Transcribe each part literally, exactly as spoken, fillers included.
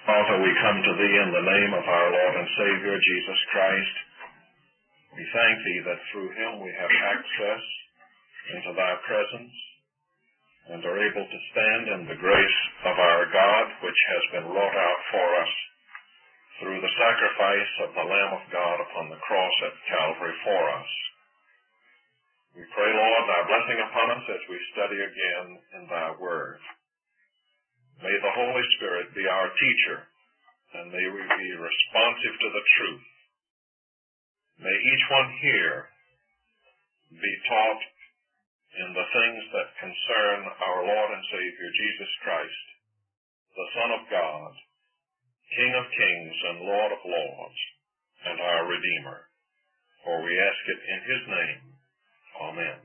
Father, we come to Thee in the name of our Lord and Savior, Jesus Christ. We thank Thee that through Him we have access into Thy presence and are able to stand in the grace of our God, which has been wrought out for us through the sacrifice of the Lamb of God upon the cross at Calvary for us. We pray, Lord, Thy blessing upon us as we study again in Thy Word. May the Holy Spirit be our teacher, and may we be responsive to the truth. May each one here be taught in the things that concern our Lord and Savior, Jesus Christ, the Son of God, King of kings and Lord of lords, and our Redeemer. For we ask it in His name. Amen.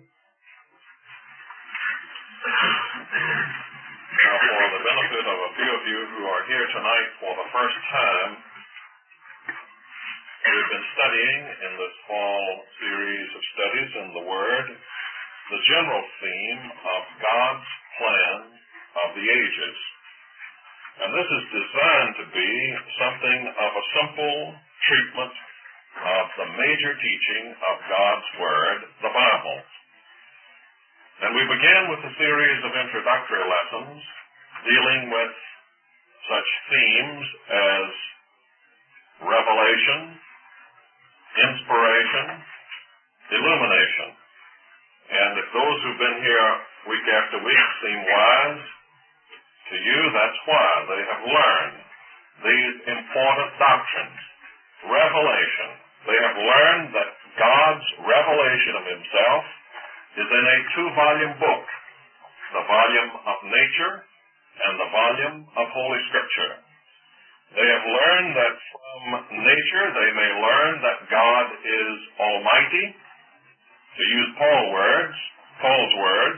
Now, for the benefit of a few of you who are here tonight for the first time, we've been studying in this fall series of studies in the Word the general theme of God's plan of the ages. And this is designed to be something of a simple treatment of the major teaching of God's Word, the Bible. And we began with a series of introductory lessons dealing with such themes as revelation, inspiration, illumination. And if those who've been here week after week seem wise to you, that's why they have learned these important doctrines. Revelation. They have learned that God's revelation of Himself is in a two-volume book, the volume of nature and the volume of Holy Scripture. They have learned that from nature they may learn that God is almighty. To use Paul's words, Paul's words,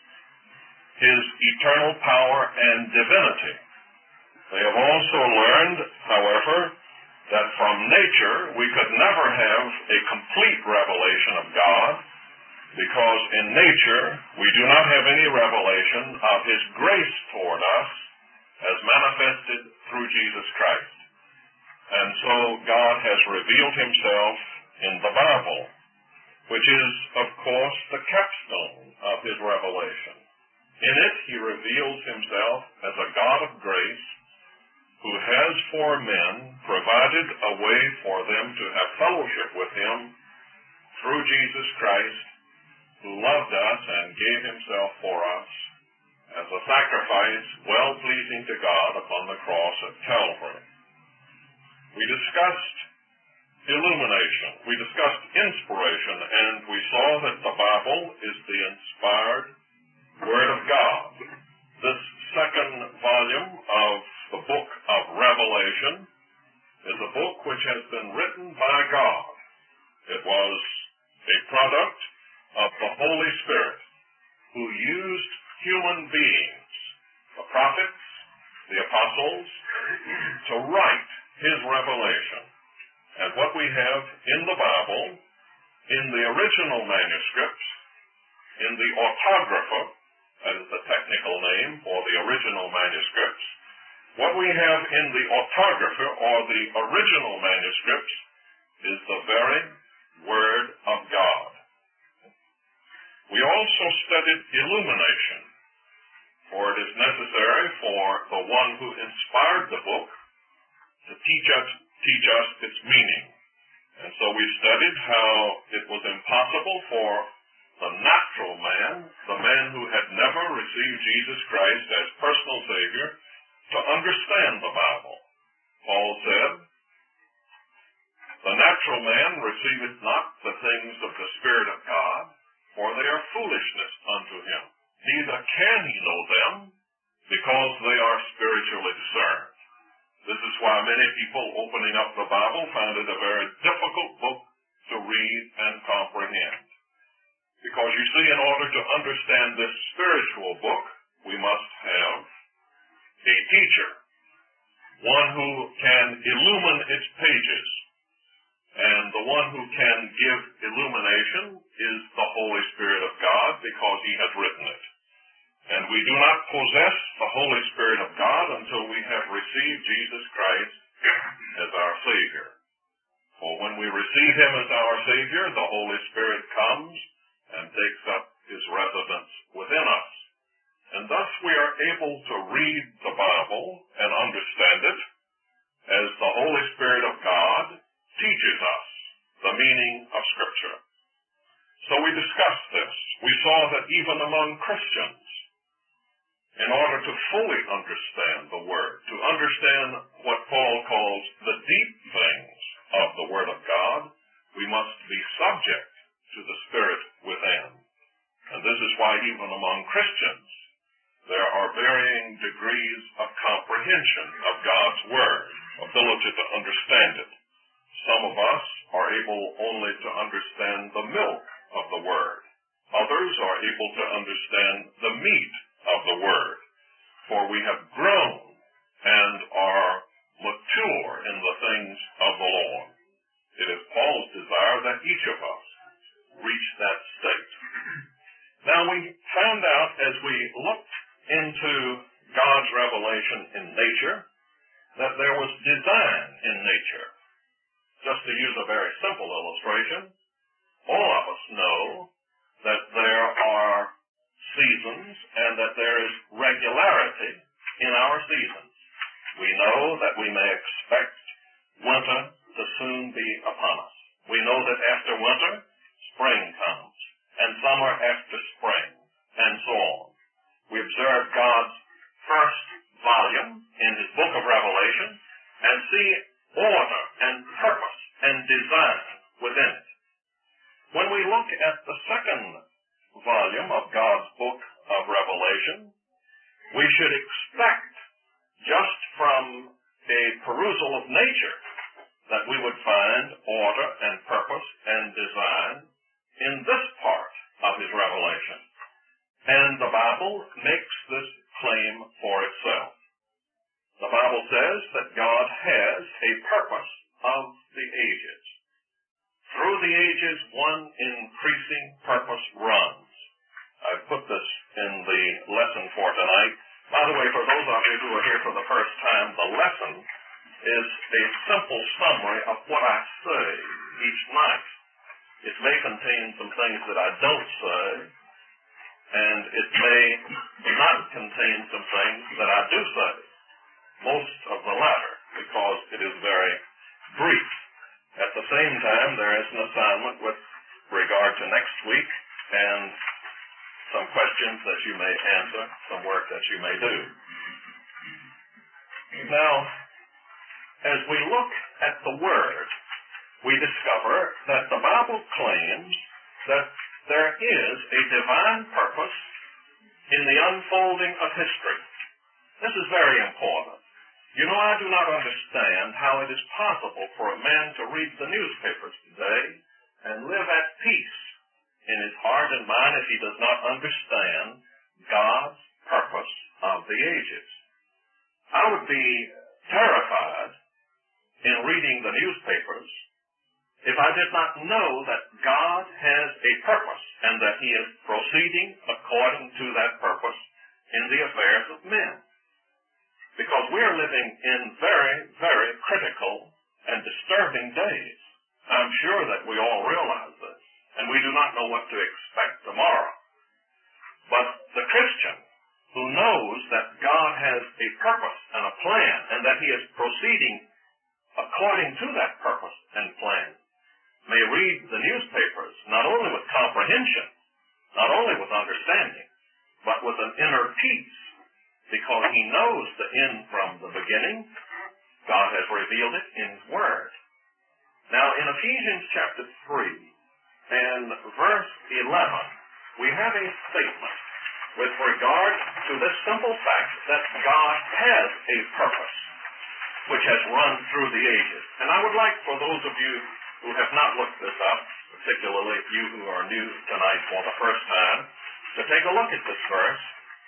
His eternal power and divinity. They have also learned, however, that from nature we could never have a complete revelation of God, because in nature we do not have any revelation of His grace toward us as manifested through Jesus Christ. And so God has revealed Himself in the Bible, which is, of course, the capstone of His revelation. In it He reveals Himself as a God of grace who has for men provided a way for them to have fellowship with Him through Jesus Christ, who loved us and gave Himself for us as a sacrifice well-pleasing to God upon the cross at Calvary. We discussed illumination. We discussed inspiration, and we saw that the Bible is the inspired Word of God. This second volume of the book of Revelation is a book which has been written by God. It was a product of the Holy Spirit, who used human beings, the prophets, the apostles, to write His revelation. And what we have in the Bible, in the original manuscripts, in the autographa, that is the technical name for the original manuscripts, what we have in the autographa, or the original manuscripts, is the very Word of God. We also studied illumination, for it is necessary for the one who inspired the book to teach us, teach us its meaning. And so we studied how it was impossible for the natural man, the man who had never received Jesus Christ as personal Savior, to understand the Bible. Paul said, "The natural man receiveth not the things of the Spirit of God, for they are foolishness unto him. Neither can he know them, because they are spiritually discerned." This is why many people opening up the Bible find it a very difficult book to read and comprehend. Because you see, in order to understand this spiritual book, we must have a teacher, one who can illumine its pages. And the one who can give illumination is the Holy Spirit of God, because He has written it. And we do not possess the Holy Spirit of God until we have received Jesus Christ as our Savior. For when we receive Him as our Savior, the Holy Spirit comes and takes up His residence within us. And thus we are able to read the Bible and understand it as the Holy Spirit of God teaches us the meaning of Scripture. So we discussed this. We saw that even among Christians, in order to fully understand the Word, to understand what Paul calls the deep things of the Word of God, we must be subject to the Spirit within. And this is why even among Christians, there are varying degrees of comprehension of God's Word, ability to understand it. Some of us are able only to understand the milk of the Word. Others are able to understand the meat of the Word, for we have grown and are mature in the things of the Lord. It is Paul's desire that each of us reach that state. Now we found out as we looked into God's revelation in nature that there was design in nature. Just to use a very simple illustration, all of us know that there are seasons and that there is regularity in our seasons. We know that we may expect winter to soon be upon us. We know that after winter, spring comes, and summer after spring, and so on. We observe God's first volume in His book of Revelation and see order and purpose and design within it. When we look at the second volume of God's book of Revelation, we should expect, just from a perusal of nature, that we would find order and purpose and design in this part of His revelation. And the Bible makes this claim for itself. The Bible says that God has a purpose of the ages. Through the ages, one increasing purpose runs. I've put this in the lesson for tonight. By the way, for those of you who are here for the first time, the lesson is a simple summary of what I say each night. It may contain some things that I don't say, and it may not contain some things that I do say. Most of the latter, because it is very brief. At the same time, there is an assignment with regard to next week and some questions that you may answer, some work that you may do. Now, as we look at the Word, we discover that the Bible claims that there is a divine purpose in the unfolding of history. This is very important. You know, I do not understand how it is possible for a man to read the newspapers today and live at peace in his heart and mind if he does not understand God's purpose of the ages. I would be terrified in reading the newspapers if I did not know that God has a purpose and that He is proceeding according to that purpose in the affairs of men. Because we are living in very, very critical and disturbing days. I'm sure that we all realize this, and we do not know what to expect tomorrow. But the Christian who knows that God has a purpose and a plan, and that He is proceeding according to that purpose and plan, may read the newspapers not only with comprehension, not only with understanding, but with an inner peace, because he knows the end from the beginning. God has revealed it in His Word. Now, in Ephesians chapter three and verse eleven, we have a statement with regard to this simple fact that God has a purpose which has run through the ages. And I would like for those of you who have not looked this up, particularly you who are new tonight for the first time, to take a look at this verse,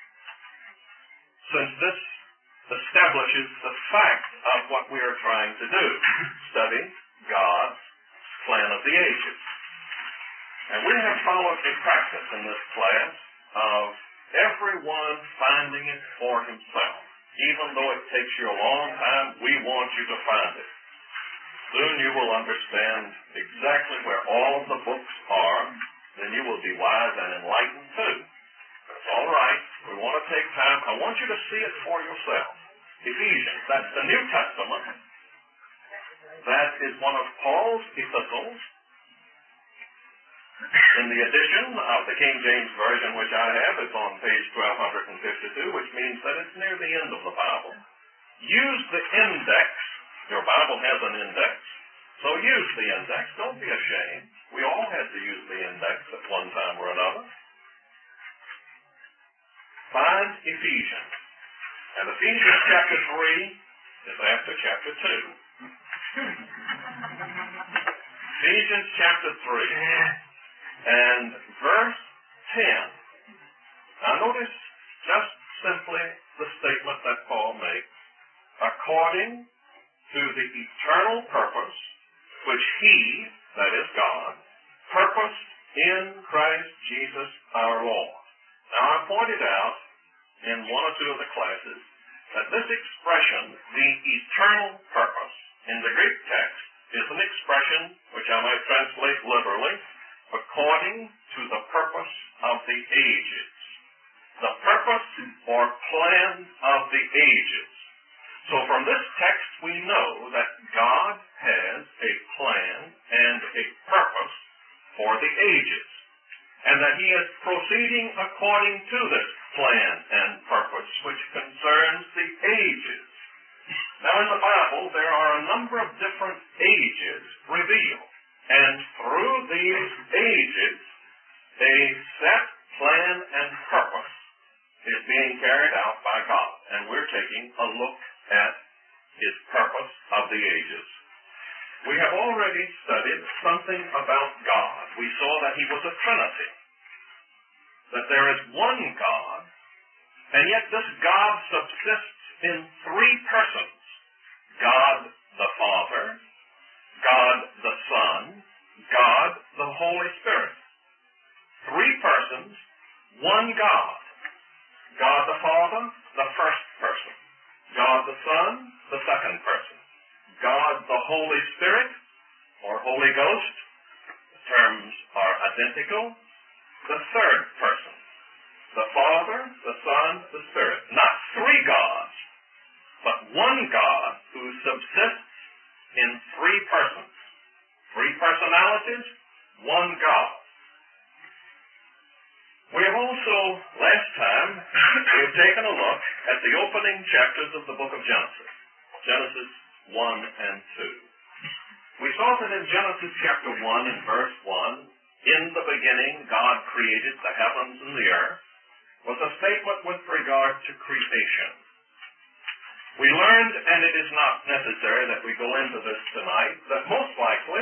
since this establishes the fact of what we are trying to do, study God's plan of the ages. And we have followed a practice in this class of everyone finding it for himself. Even though it takes you a long time, we want you to find it. Soon you will understand exactly where all of the books are. Then you will be wise and enlightened too. That's all right. We want to take time. I want you to see it for yourself. Ephesians, that's the New Testament. That is one of Paul's epistles. In the edition of the King James Version, which I have, it's on page twelve fifty-two, which means that it's near the end of the Bible. Use the index. Your Bible has an index. So use the index. Don't be ashamed. We all had to use the index at one time or another. Find Ephesians. And Ephesians chapter three is after chapter two. Ephesians chapter three and verse ten. Now notice just simply the statement that Paul makes. According to the eternal purpose which he, that is God, purposed in Christ Jesus our Lord. Now I pointed out in one or two of the classes that this expression, the eternal purpose, in the Greek text is an expression which I might translate literally, according to the purpose of the ages. The purpose or plan of the ages. So from this text we know that God has a plan and a purpose for the ages, and that he is proceeding according to this plan and purpose which concerns the ages. Now in the Bible there are a number of different ages revealed, and through these ages a set plan and purpose is being carried out by God, and we're taking a look at his purpose of the ages. We have already studied something about God. We saw that he was a Trinity, that there is one God, and yet this God subsists in three persons. God the Father, God the Son, God the Holy Spirit. Three persons, one God. God the Father, the first person. God the Son, the second person. God the Holy Spirit, or Holy Ghost, the terms are identical, the third person. The Father, the Son, the Spirit. Not three gods, but one God who subsists in three persons. Three personalities, one God. We have also, last time, we have taken a look at the opening chapters of the book of Genesis. Genesis one and two. We saw that in Genesis chapter one and verse one, in the beginning God created the heavens and the earth, was a statement with regard to creation. We learned, and it is not necessary that we go into this tonight, that most likely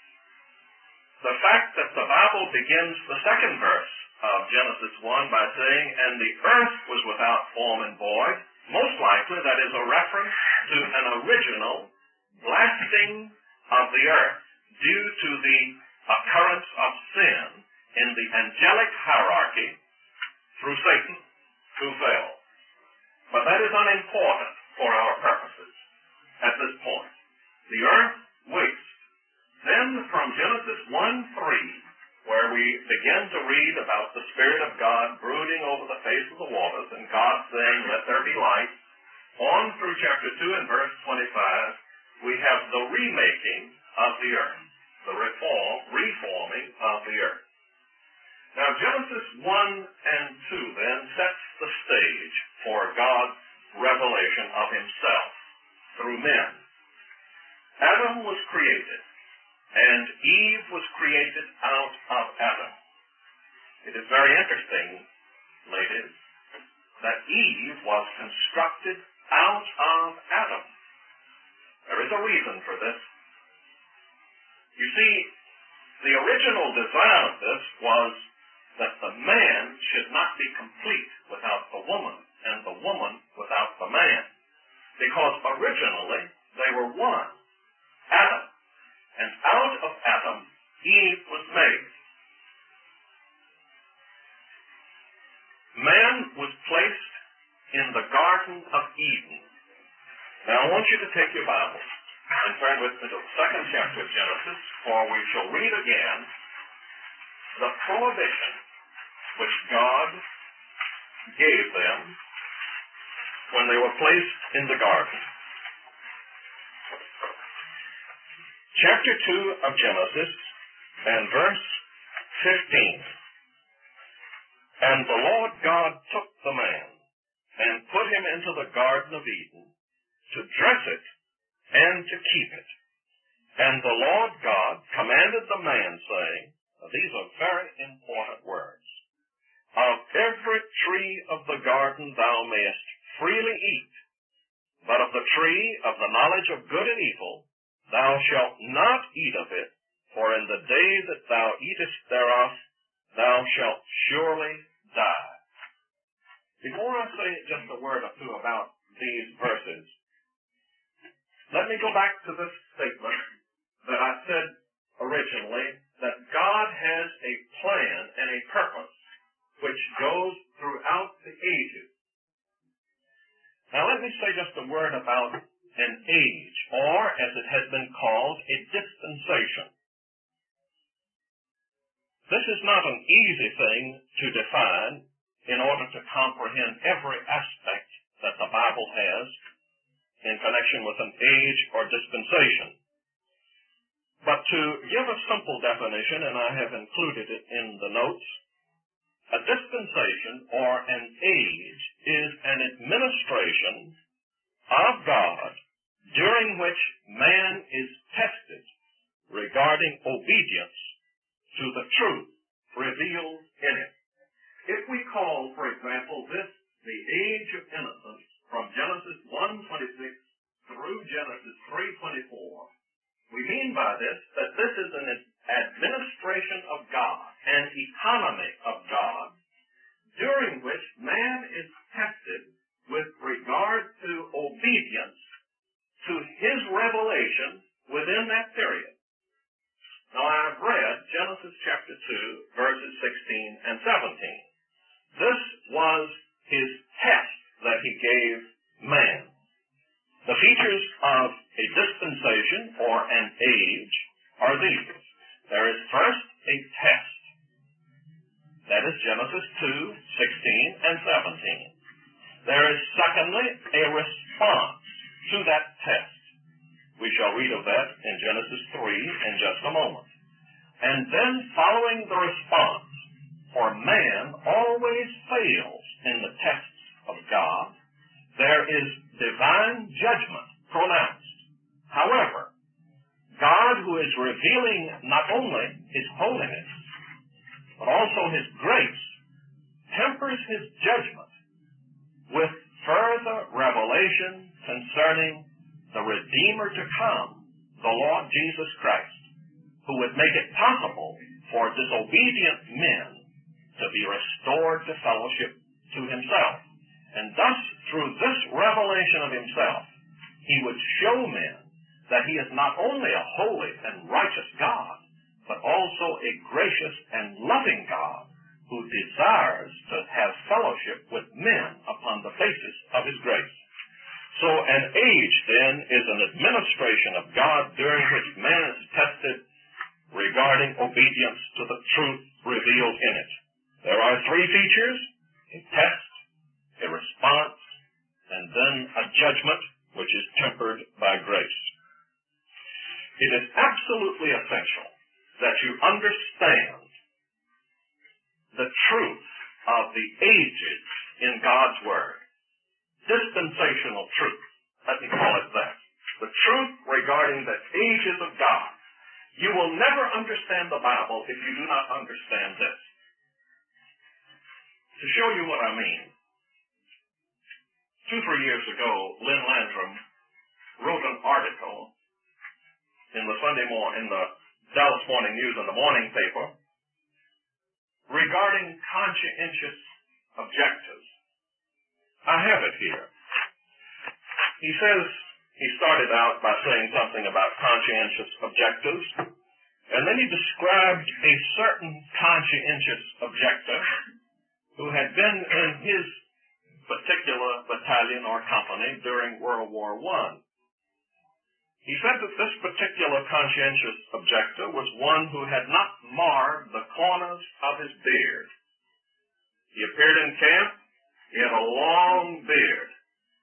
the fact that the Bible begins the second verse of Genesis one by saying, and the earth was without form and void, most likely that is a reference to an original blasting of the earth due to the occurrence of sin in the angelic hierarchy through Satan, who fell. But that is unimportant for our purposes at this point. The earth waits. Then from Genesis one three, where we begin to read about the Spirit of God brooding over the face of the waters, and God saying, let there be light, on through chapter two and verse twenty-five, we have the remaking of the earth, the reform, reforming of the earth. Now Genesis one and two then sets the stage for God's revelation of himself through men. Adam was created, and Eve was created out of Adam. It is very interesting, ladies, that Eve was constructed out of Adam. There is a reason for this. You see, the original design of this was that the man should not be complete without the woman, and the woman without the man. Because originally, they were one, Adam. And out of Adam, Eve was made. man was placed in the Garden of Eden. Now I want you to take your Bible and turn with me to the second chapter of Genesis, for we shall read again the prohibition which God gave them when they were placed in the garden. Chapter two of Genesis and verse fifteen. And the Lord God took the man and put him into the Garden of Eden to dress it and to keep it. And the Lord God commanded the man, saying, these are very important words, of every tree of the garden thou mayest freely eat, but of the tree of the knowledge of good and evil thou shalt not eat of it, for in the day that thou eatest thereof thou shalt surely die. Before I say just a word or two about these verses, let me go back to this statement that I said originally, that God has a plan and a purpose which goes throughout the ages. Now let me say just a word about an age, or as it has been called, a dispensation. This is not an easy thing to define in order to comprehend every aspect that the Bible has in connection with an age or dispensation. But to give a simple definition, and I have included it in the notes, a dispensation or an age is an administration of God during which man is tested regarding obedience to the truth revealed in it. If we call, for example, this the age of innocence from Genesis one twenty-six through Genesis three twenty-four, we mean by this that this is an administration of God, an economy of God, during which man is tested with regard to obedience to his revelation within that period. Now I've read Genesis chapter two, verses sixteen and seventeen. This was his test that he gave man. The features of a dispensation or an age are these. There is first a test. That is Genesis two, sixteen and seventeen. There is secondly a response to that test. We shall read of that in Genesis three in just a moment. And then following the response, for man always fails in the tests of God, there is divine judgment pronounced. However, God, who is revealing not only his holiness, but also his grace, tempers his judgment with further revelation concerning the Redeemer to come, the Lord Jesus Christ, who would make it possible for disobedient men to be restored to fellowship to himself. And thus, through this revelation of himself, he would show men that he is not only a holy and righteous God, but also a gracious and loving God who desires to have fellowship with men upon the basis of his grace. So an age, then, is an administration of God during which man is tested regarding obedience to the truth revealed in it. There are three features: a test, a response, and then a judgment which is tempered by grace. It is absolutely essential that you understand the truth of the ages in God's Word. Dispensational truth. Let me call it that. The truth regarding the ages of God. You will never understand the Bible if you do not understand this. To show you what I mean, two, three years ago, Lynn Landrum wrote an article in the Sunday morning, in the Dallas Morning News and the morning paper, regarding conscientious objectors. I have it here. He says, he started out by saying something about conscientious objectors, and then he described a certain conscientious objector who had been in his particular battalion or company during World War One. He said that this particular conscientious objector was one who had not marred the corners of his beard. He appeared in camp. He had a long beard.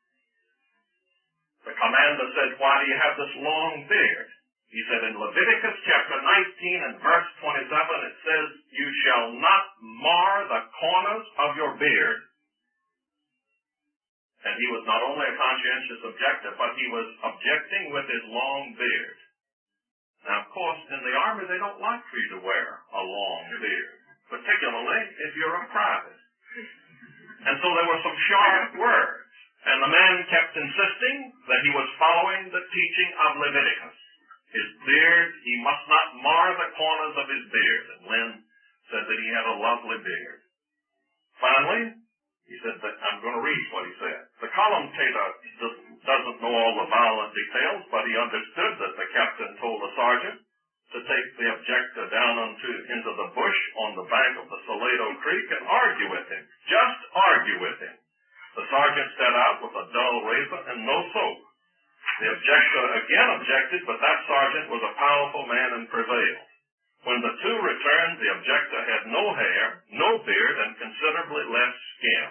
The commander said, "Why do you have this long beard?" He said, in Leviticus chapter nineteen and verse twenty-seven, it says, "You shall not mar the corners of your beard." And he was not only a conscientious objector, but he was objecting with his long beard. Now, of course, in the Army, they don't like for you to wear a long beard, particularly if you're a private. And so there were some sharp words. And the man kept insisting that he was following the teaching of Leviticus. His beard, he must not mar the corners of his beard. And Lynn said that he had a lovely beard. Finally, he said that I'm going to read what he said. The commentator doesn't know all the violent details, but he understood that the captain told the sergeant to take the objector down onto, into the bush on the bank of the Salado Creek and argue with him. Just argue with him. The sergeant set out with a dull razor and no soap. The objector again objected, but that sergeant was a powerful man and prevailed. When the two returned, the objector had no hair, no beard, and considerably less skin.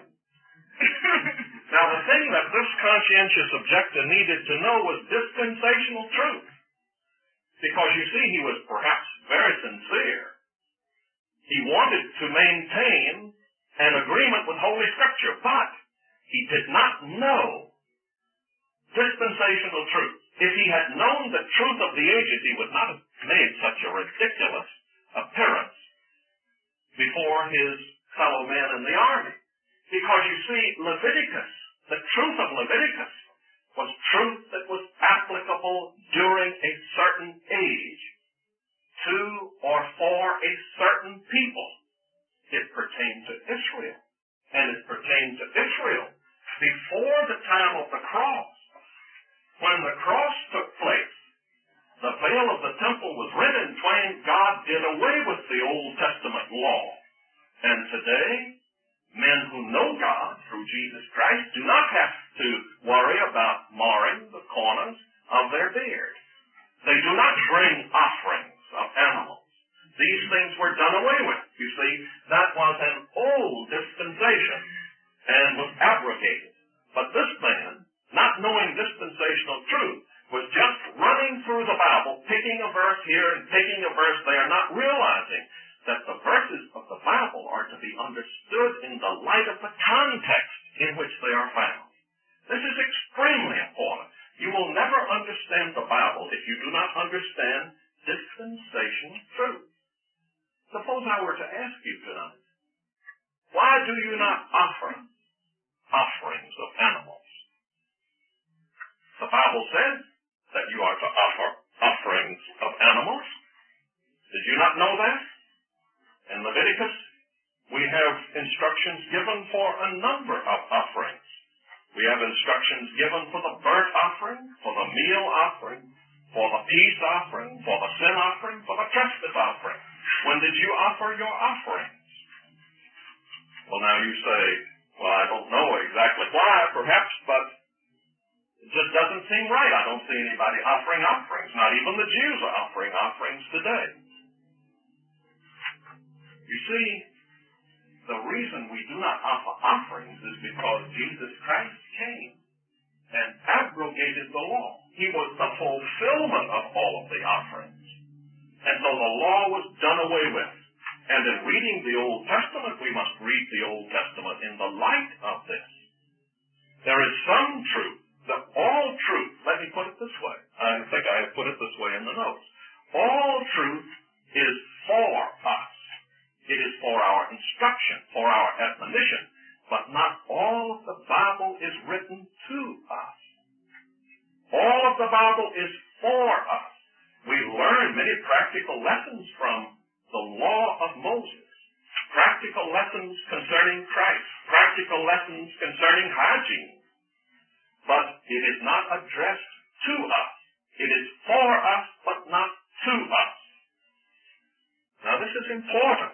Now, the thing that this conscientious objector needed to know was dispensational truth. Because, you see, he was perhaps very sincere. He wanted to maintain an agreement with Holy Scripture, but he did not know dispensational truth. If he had known the truth of the ages, he would not have made such a ridiculous appearance before his fellow men in the army. Because, you see, Leviticus, the truth of Leviticus, was truth that was applicable during a certain age to or for a certain people. It pertained to Israel. And it pertained to Israel before the time of the cross. When the cross took place, the veil of the temple was rent in twain. God did away with the Old Testament law. And today, men who know God through Jesus Christ do not have to worry about marring the corners of their beard. They do not bring offerings of animals. These things were done away with. You see, that was an old dispensation and was abrogated. But this man, not knowing dispensational truth, was just running through the Bible, picking a verse here and picking a verse there, not realizing that the verses of the Bible are to be understood in the light of the context in which they are found. This is extremely important. You will never understand the Bible if you do not understand dispensational truth. Suppose I were to ask you tonight, why do you not offer offerings of animals? The Bible says that you are to offer offerings of animals. Did you not know that? In Leviticus, we have instructions given for a number of offerings. We have instructions given for the burnt offering, for the meal offering, for the peace offering, for the sin offering, for the trespass offering. When did you offer your offerings? Well, now you say, well, I don't know exactly why, perhaps, but it just doesn't seem right. I don't see anybody offering offerings. Not even the Jews are offering offerings today. You see, the reason we do not offer offerings is because Jesus Christ came and abrogated the law. He was the fulfillment of all of the offerings. And so the law was done away with. And in reading the Old Testament, we must read the Old Testament in the light of this. There is some truth, that all truth, let me put it this way. I think I have put it this way in the notes. All truth is for us. It is for our instruction, for our admonition, but not all of the Bible is written to us. All of the Bible is for us. We learn many practical lessons from the law of Moses, practical lessons concerning Christ, practical lessons concerning hygiene, but it is not addressed to us. It is for us, but not to us. Now, this is important.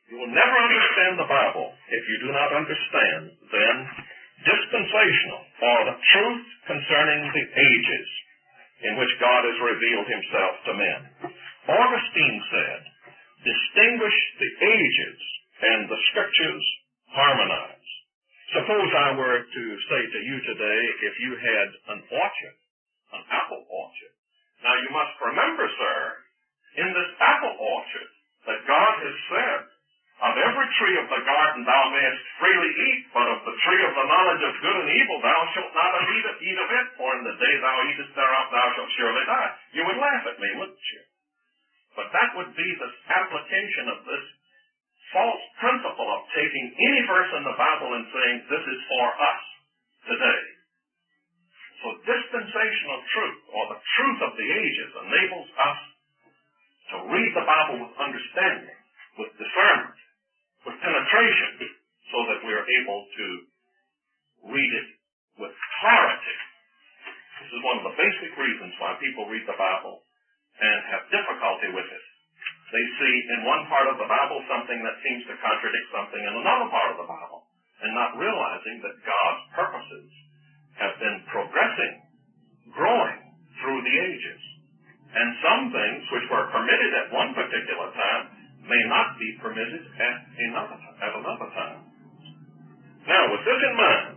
You will never understand the Bible if you do not understand, then, dispensational, or the truth concerning the ages in which God has revealed himself to men. Augustine said, distinguish the ages and the scriptures harmonize. Suppose I were to say to you today, if you had an orchard, an apple orchard. Now you must remember, sir, in this apple orchard, that God has said, of every tree of the garden thou mayest freely eat, but of the tree of the knowledge of good and evil thou shalt not eat of, eat of it, for in the day thou eatest thereof thou shalt surely die. You would laugh at me, wouldn't you? But that would be the application of this false principle of taking any verse in the Bible and saying, this is for us today. So dispensational truth, or the truth of the ages, enables us to read the Bible with understanding, with discernment, with penetration, so that we are able to read it with clarity. This is one of the basic reasons why people read the Bible and have difficulty with it. They see in one part of the Bible something that seems to contradict something in another part of the Bible, and not realizing that God's purposes have been progressing, growing through the ages. And some things which were permitted at one particular time may not be permitted at another, at another time. Now, with this in mind,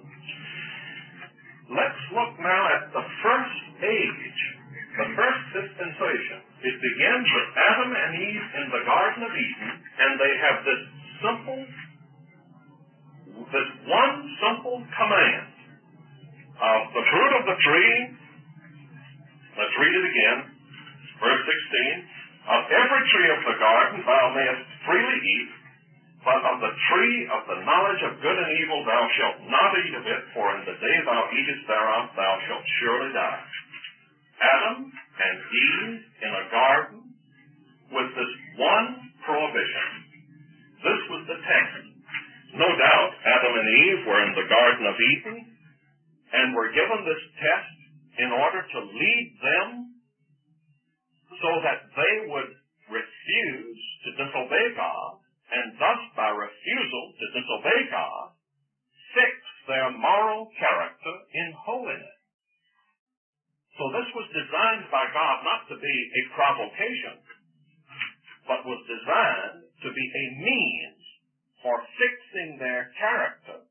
let's look now at the first age, the first dispensation. It begins with Adam and Eve in the Garden of Eden, and they have this simple, this one simple command of the fruit of the tree. Let's read it again. Verse sixteen. Of every tree of the garden thou mayest freely eat, but of the tree of the knowledge of good and evil thou shalt not eat of it, for in the day thou eatest thereof thou shalt surely die. Adam and Eve in a garden with this one prohibition. This was the test. No doubt Adam and Eve were in the Garden of Eden and were given this test in order to lead them so that they would refuse to disobey God, and thus by refusal to disobey God, fix their moral character in holiness. So this was designed by God not to be a provocation, but was designed to be a means for fixing their character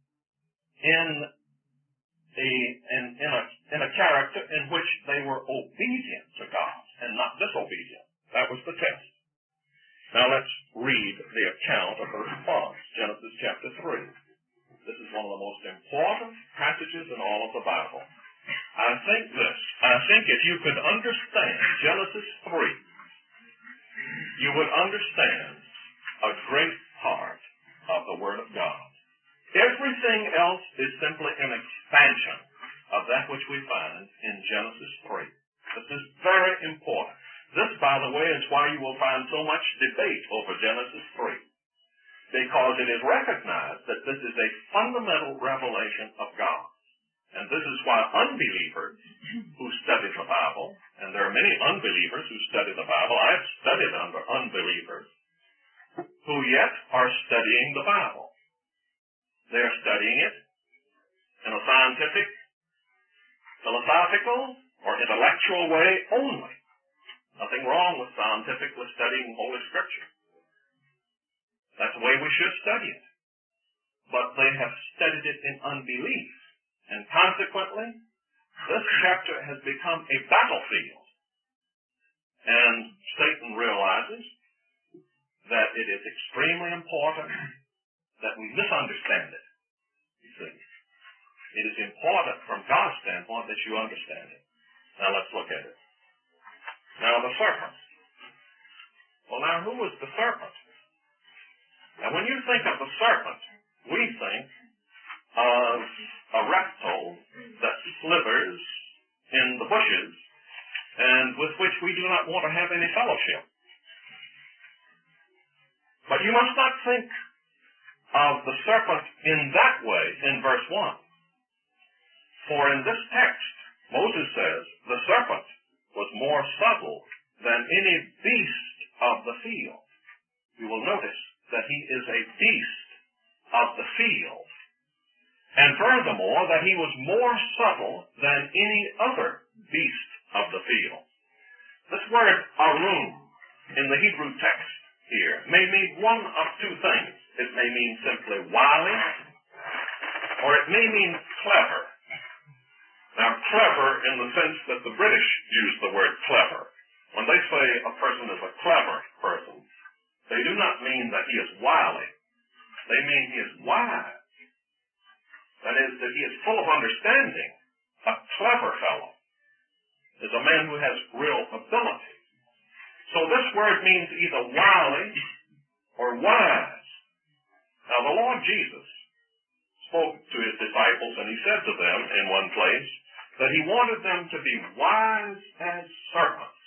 in a, in, in a, in a character in which they were obedient to God and not disobedient. That was the test. Now let's read the account of the response, Genesis chapter three. This is one of the most important passages in all of the Bible. I think this, I think if you could understand Genesis three, you would understand a great part of the Word of God. Everything else is simply an expansion of that which we find in Genesis three. This is very important. This, by the way, is why you will find so much debate over Genesis three. Because it is recognized that this is a fundamental revelation of God. And this is why unbelievers who study the Bible, and there are many unbelievers who study the Bible, I've studied under unbelievers, who yet are studying the Bible. They're studying it in a scientific, philosophical, or intellectual way only. Nothing wrong with scientifically studying Holy Scripture. That's the way we should study it. But they have studied it in unbelief. And consequently, this chapter has become a battlefield. And Satan realizes that it is extremely important that we misunderstand it. You see, it is important from God's standpoint that you understand it. Now let's look at it. Now the serpent. Well, now who was the serpent? Now when you think of the serpent, we think of a reptile that slithers in the bushes and with which we do not want to have any fellowship. But you must not think of the serpent in that way in verse one. For in this text, Moses says, the serpent was more subtle than any beast of the field. You will notice that he is a beast of the field. And furthermore, that he was more subtle than any other beast of the field. This word arum in the Hebrew text here may mean one of two things. It may mean simply wily, or it may mean clever. Now, clever in the sense that the British use the word clever. When they say a person is a clever person, they do not mean that he is wily. They mean he is wise. That is, that he is full of understanding. A clever fellow is a man who has real ability. So this word means either wily or wise. Now, the Lord Jesus spoke to his disciples, and he said to them in one place that he wanted them to be wise as serpents.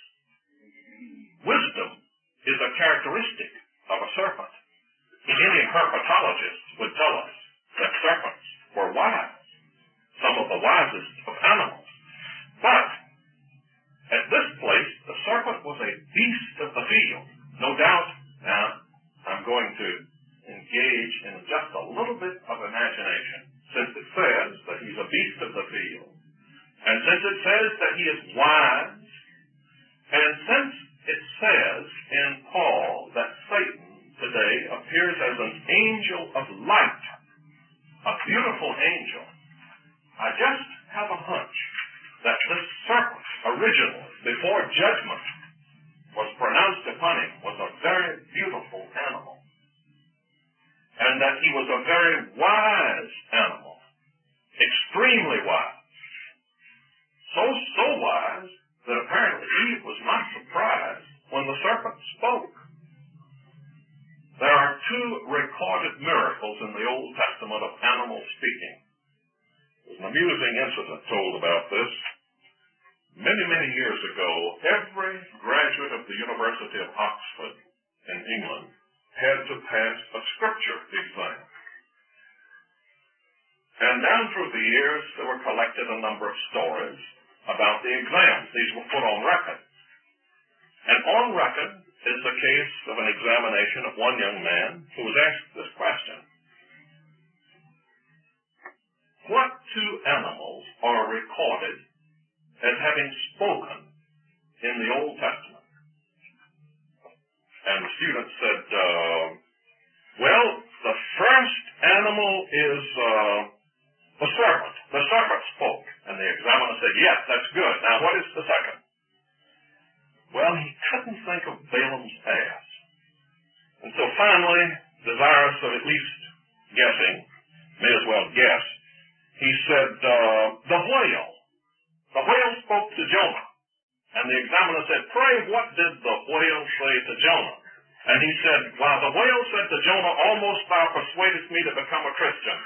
Wisdom is a characteristic of a serpent. Any herpetologist would tell us that serpents were wise, some of the wisest of animals. But at this place, the serpent was a beast of the field. No doubt, now, I'm going to engage in just a little bit of imagination, since it says that he's a beast of the field, and since it says that he is wise, and since it says in Paul that Satan today appears as an angel of light, a beautiful angel, I just have a hunch that this serpent, originally, before judgment was pronounced upon him, was a very beautiful animal. And that he was a very wise animal, extremely wise. So, so wise that apparently Eve was not surprised when the serpent spoke. There are two recorded miracles in the Old Testament of animal speaking. There's an amusing incident told about this. Many, many years ago, every graduate of the University of Oxford in England had to pass a scripture exam. And down through the years, there were collected a number of stories about the exams. These were put on record. And on record is the case of an examination of one young man who was asked this question. What two animals are recorded as having spoken in the Old Testament? And the student said, uh, well, the first animal is uh, the serpent. The serpent spoke. And the examiner said, yes, that's good. Now, what is the second? Well, he couldn't think of Balaam's ass. And so finally, desirous of at least guessing, may as well guess, he said, uh, the whale. The whale spoke to Jonah. And the examiner said, pray, what did the whale say to Jonah? And he said, well, the whale said to Jonah, almost thou persuadest me to become a Christian.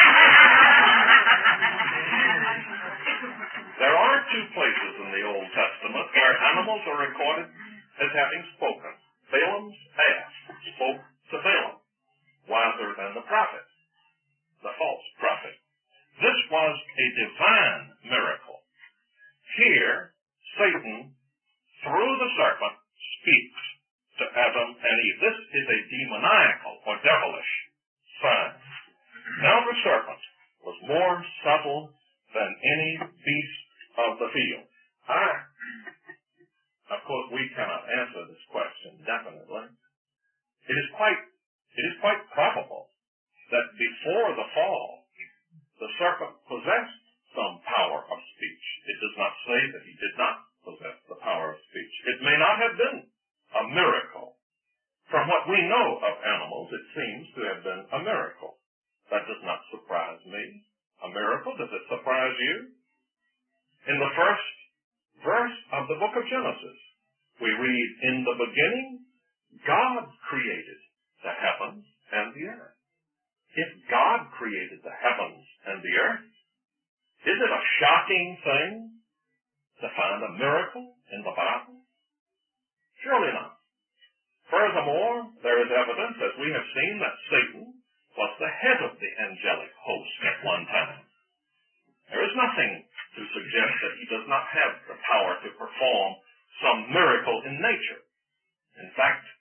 There are two places in the Old Testament where animals are recorded as having spoken. Balaam's ass spoke to Balaam, wiser than the prophet, the false prophet. This was a divine miracle. Here, Satan, through the serpent, speaks to Adam and Eve. This is a demoniacal or devilish sign. Now the serpent was more subtle than any beast of the field. I, of course, we cannot answer this question definitely. It is quite, it is quite probable that before the fall, the serpent possessed some power of speech. It does not say that he did not possess the power of speech. It may not have been a miracle. From what we know of animals, it seems to have been a miracle. That does not surprise me. A miracle? Does it surprise you? In the first verse of the book of Genesis, we read, in the beginning, God created the heavens and the earth. If God created the heavens and the earth, is it a shocking thing to find a miracle in the Bible? Surely not. Furthermore, there is evidence, as we have seen, that Satan was the head of the angelic host at one time. There is nothing to suggest that he does not have the power to perform some miracle in nature. In fact, in the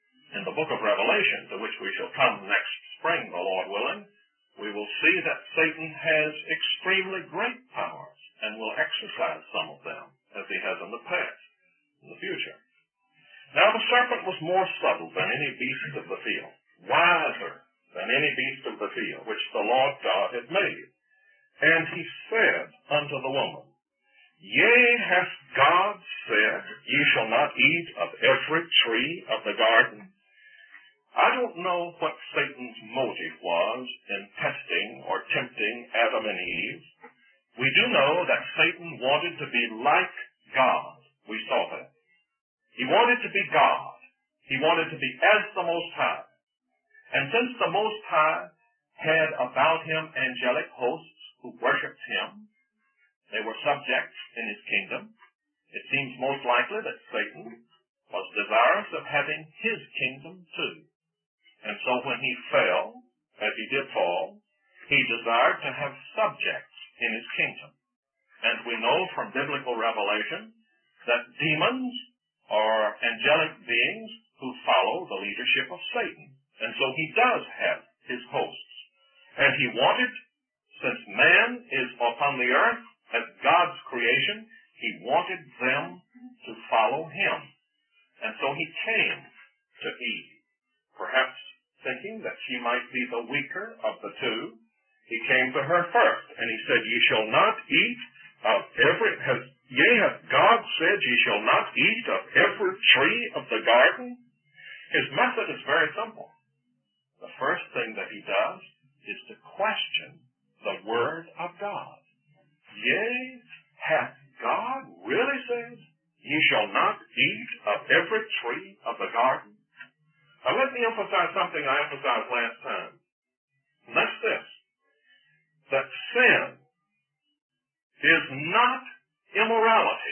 the book of Revelation, to which we shall come next spring, the Lord willing, we will see that Satan has extremely great powers and will exercise some of them, as he has in the past, in the future. Now the serpent was more subtle than any beast of the field, wiser than any beast of the field, which the Lord God had made. And he said unto the woman, Yea, hath God said, Ye shall not eat of every tree of the garden? I don't know what Satan's motive was in testing or tempting Adam and Eve. We do know that Satan wanted to be like God. We saw that. He wanted to be God. He wanted to be as the Most High. And since the Most High had about him angelic hosts who worshipped him, they were subjects in his kingdom, it seems most likely that Satan was desirous of having his kingdom too. And so when he fell, as he did fall, he desired to have subjects in his kingdom. And we know from biblical revelation that demons are angelic beings who follow the leadership of Satan. And so he does have his hosts. And he wanted, since man is upon the earth as God's creation, he wanted them to follow him. And so he came to Eve, perhaps thinking that she might be the weaker of the two. He came to her first, and he said, Ye shall not eat of every, has, yea, hath God said, Ye shall not eat of every tree of the garden? His method is very simple. The first thing that he does is to question the word of God. Yea, hath God really said, Ye shall not eat of every tree of the garden? Now let me emphasize something I emphasized last time. And that's this, that sin is not immorality.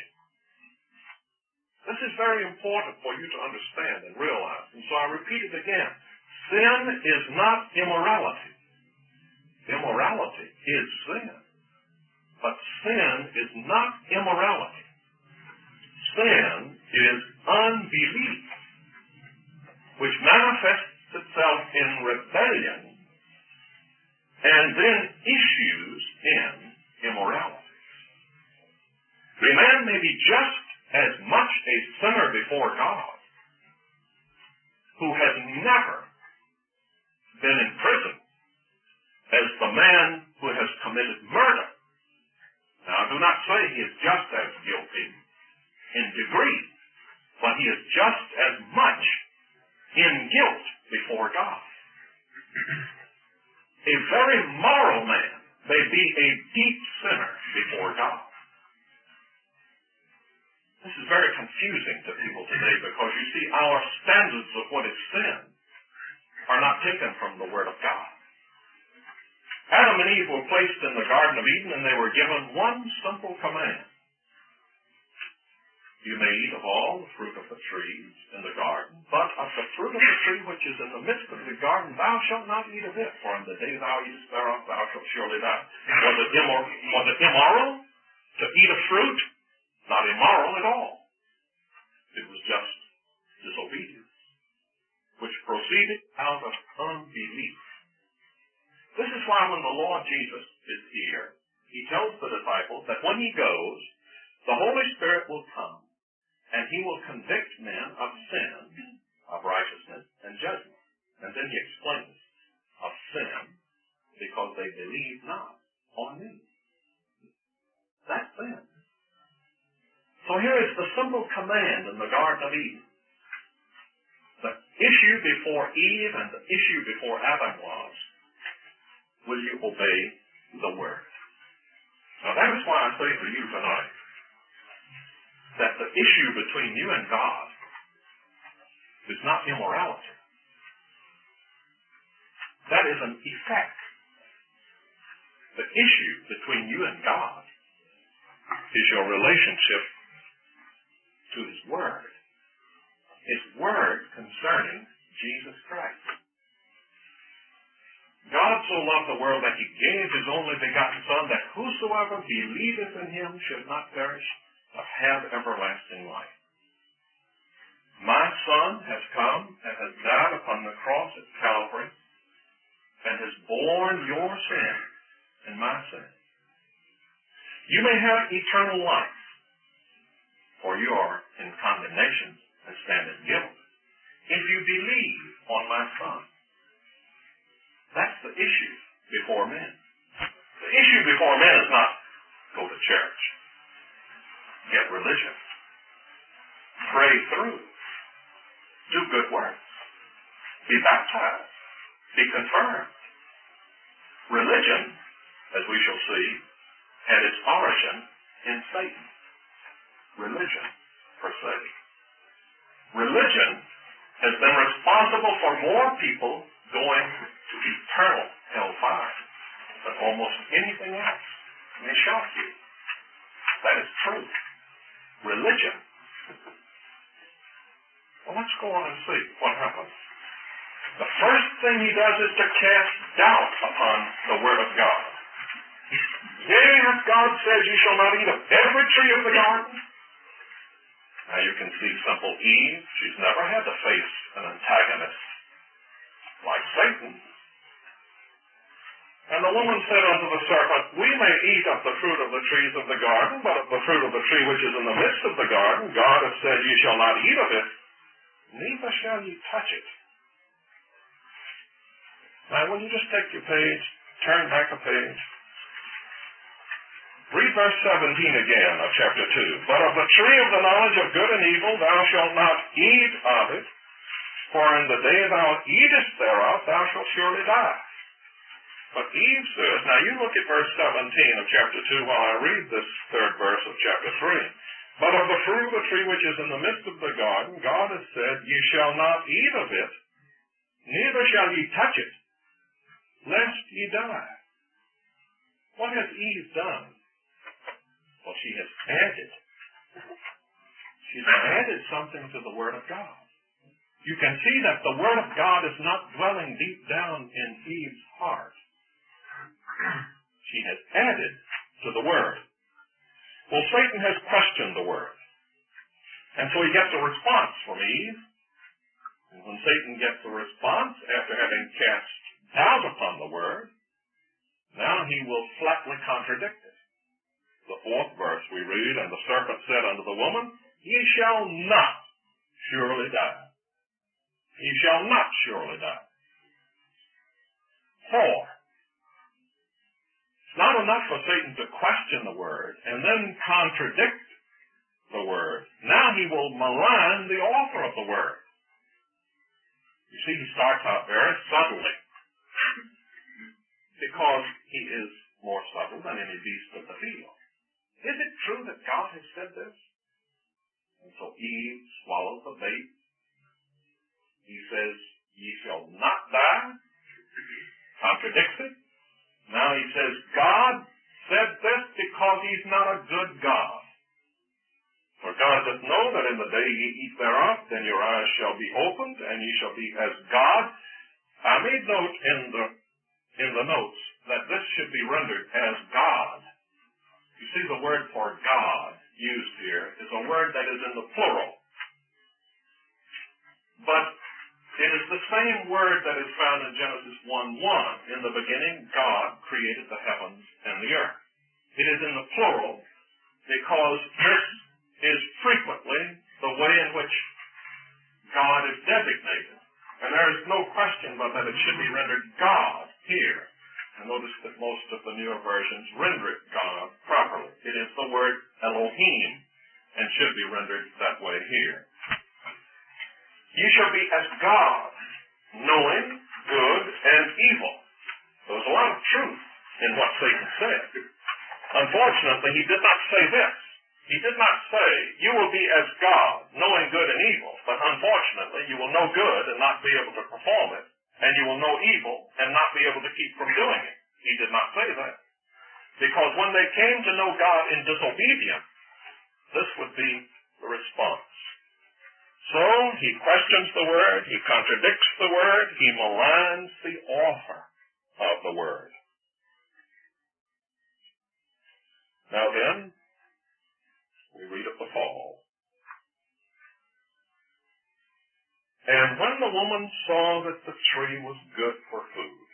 This is very important for you to understand and realize. And so I repeat it again. Sin is not immorality. Immorality is sin. But sin is not immorality. Sin is unbelief, which manifests itself in rebellion and then issues in immorality. The man may be just as much a sinner before God who has never been in prison as the man who has committed murder. Now, I do not say he is just as guilty in degree, but he is just as much in guilt before God. A very moral man may be a deep sinner before God. This is very confusing to people today because you see our standards of what is sin are not taken from the Word of God. Adam and Eve were placed in the Garden of Eden and they were given one simple command. You may eat of all the fruit of the trees in the garden, but of the fruit of the tree which is in the midst of the garden thou shalt not eat of it, for in the day thou eatest thereof thou shalt surely die. Was it, immor- was it immoral to eat of fruit? Not immoral at all. It was just disobedience, which proceeded out of unbelief. This is why when the Lord Jesus is here, he tells the disciples that when he goes, the Holy Spirit will come, and he will convict men of sin, of righteousness, and judgment. And then he explains of sin because they believe not on me. That's sin. So here is the simple command in the Garden of Eden. The issue before Eve and the issue before Adam was, will you obey the Word? Now that is why I say to you tonight that the issue between you and God is not immorality. That is an effect. The issue between you and God is your relationship to His Word. His Word concerning Jesus Christ. God so loved the world that He gave His only begotten Son, that whosoever believeth in Him should not perish, but have everlasting life. My Son has come and has died upon the cross at Calvary and has borne your sin and my sin. You may have eternal life, for you are in condemnation and stand in guilt, if you believe on my Son. That's the issue before men. The issue before men is not go to church, get religion, pray through, do good works, be baptized, be confirmed. Religion, as we shall see, had its origin in Satan. Religion, per se. Religion has been responsible for more people going to eternal hellfire than almost anything else. It may shock you. That is true. Religion. Well, let's go on and see what happens. The first thing he does is to cast doubt upon the Word of God. Yea, as God says, you shall not eat of every tree of the garden. Now you can see simple Eve. She's never had to face an antagonist like Satan. And the woman said unto the serpent, we may eat of the fruit of the trees of the garden, but of the fruit of the tree which is in the midst of the garden, God hath said, ye shall not eat of it, neither shall ye touch it. Now, will you just take your page, turn back a page. Read verse seventeen again of chapter two. But of the tree of the knowledge of good and evil thou shalt not eat of it, for in the day thou eatest thereof thou shalt surely die. But Eve says, now you look at verse seventeen of chapter two while I read this third verse of chapter three. But of the fruit of the tree which is in the midst of the garden, God has said, ye shall not eat of it, neither shall ye touch it, lest ye die. What has Eve done? Well, she has added. She's added something to the Word of God. You can see that the Word of God is not dwelling deep down in Eve's heart. She has added to the Word. Well, Satan has questioned the Word. And so he gets a response from Eve. And when Satan gets a response, after having cast doubt upon the Word, now he will flatly contradict it. The fourth verse we read, and the serpent said unto the woman, ye shall not surely die. Ye shall not surely die. For it's not enough for Satan to question the Word and then contradict the Word. Now he will malign the author of the Word. You see, he starts out very subtly because he is more subtle than any beast of the field. Is it true that God has said this? And so Eve swallows the bait. He says, ye shall not die. Contradicts it. Now he says, God said this because he's not a good God. For God doth know that in the day ye eat thereof, then your eyes shall be opened, and ye shall be as God. I made note in the in the notes that this should be rendered as God. You see, the word for God used here is a word that is in the plural. But it is the same word that is found in Genesis one one. In the beginning, God created the heavens and the earth. It is in the plural because this is frequently the way in which God is designated. And there is no question but that it should be rendered God here. And notice that most of the newer versions render it God properly. It is the word Elohim and should be rendered that way here. You shall be as God, knowing good and evil. There was a lot of truth in what Satan said. Unfortunately, he did not say this. He did not say, you will be as God, knowing good and evil. But unfortunately, you will know good and not be able to perform it. And you will know evil and not be able to keep from doing it. He did not say that. Because when they came to know God in disobedience, this would be the response. So he questions the Word, he contradicts the Word, he maligns the author of the Word. Now then, we read of the fall. And when the woman saw that the tree was good for food.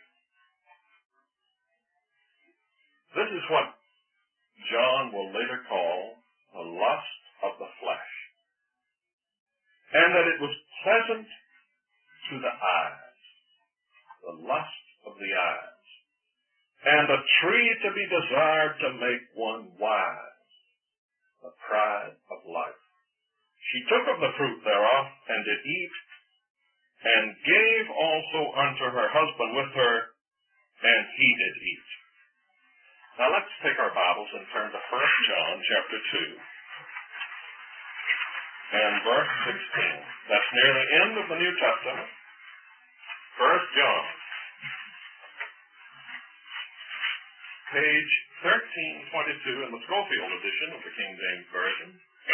This is what John will later call the lust of the flesh. And that it was pleasant to the eyes. The lust of the eyes. And a tree to be desired to make one wise. The pride of life. She took of the fruit thereof, and did eat, and gave also unto her husband with her, and he did eat. Now let's take our Bibles and turn to First John chapter two, and verse sixteen. That's near the end of the New Testament. First John, page thirteen twenty-two in the Schofield edition of the King James Version.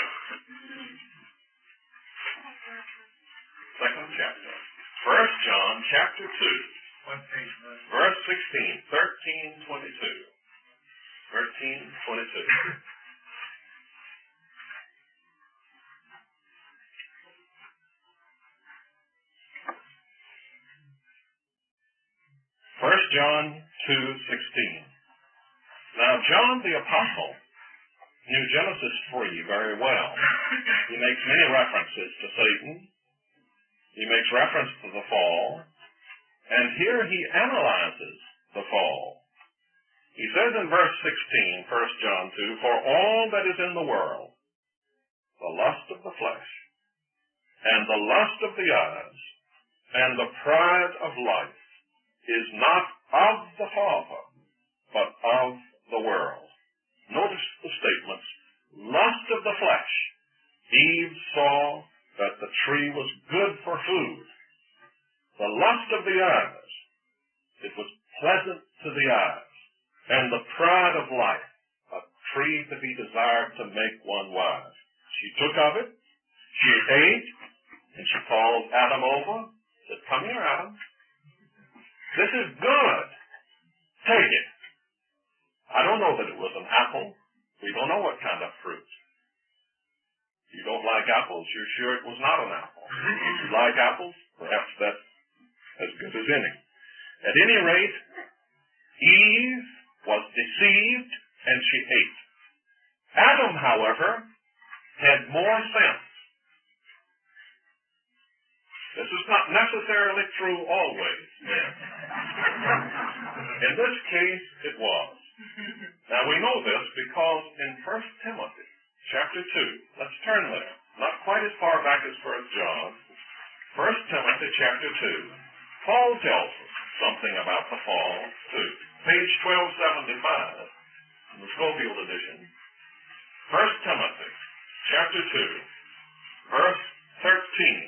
Second chapter. First John chapter two. Verse sixteen. Thirteen twenty-two. Thirteen twenty-two. First John two sixteen. Now John the Apostle knew Genesis three very well. He makes many references to Satan. He makes reference to the fall. And here he analyzes the fall. He says in verse sixteen, First John two, for all that is in the world, the lust of the flesh, and the lust of the eyes, and the pride of life, is not of the Father, but of the world. Notice the statements. Lust of the flesh. Eve saw that the tree was good for food. The lust of the eyes. It was pleasant to the eyes. And the pride of life. A tree to be desired to make one wise. She took of it. She ate. And she called Adam over. Said, come here, Adam. This is good. Take it. I don't know that it was an apple. We don't know what kind of fruit. If you don't like apples, you're sure it was not an apple. If you like apples, perhaps that's as good as any. At any rate, Eve was deceived and she ate. Adam, however, had more sense. This is not necessarily true always. In this case, it was. Now we know this because in First Timothy chapter two, let's turn there. Not quite as far back as First John. First Timothy chapter two, Paul tells us something about the fall too. Page twelve seventy-five in the Schofield edition. First Timothy chapter two, verse thirteen.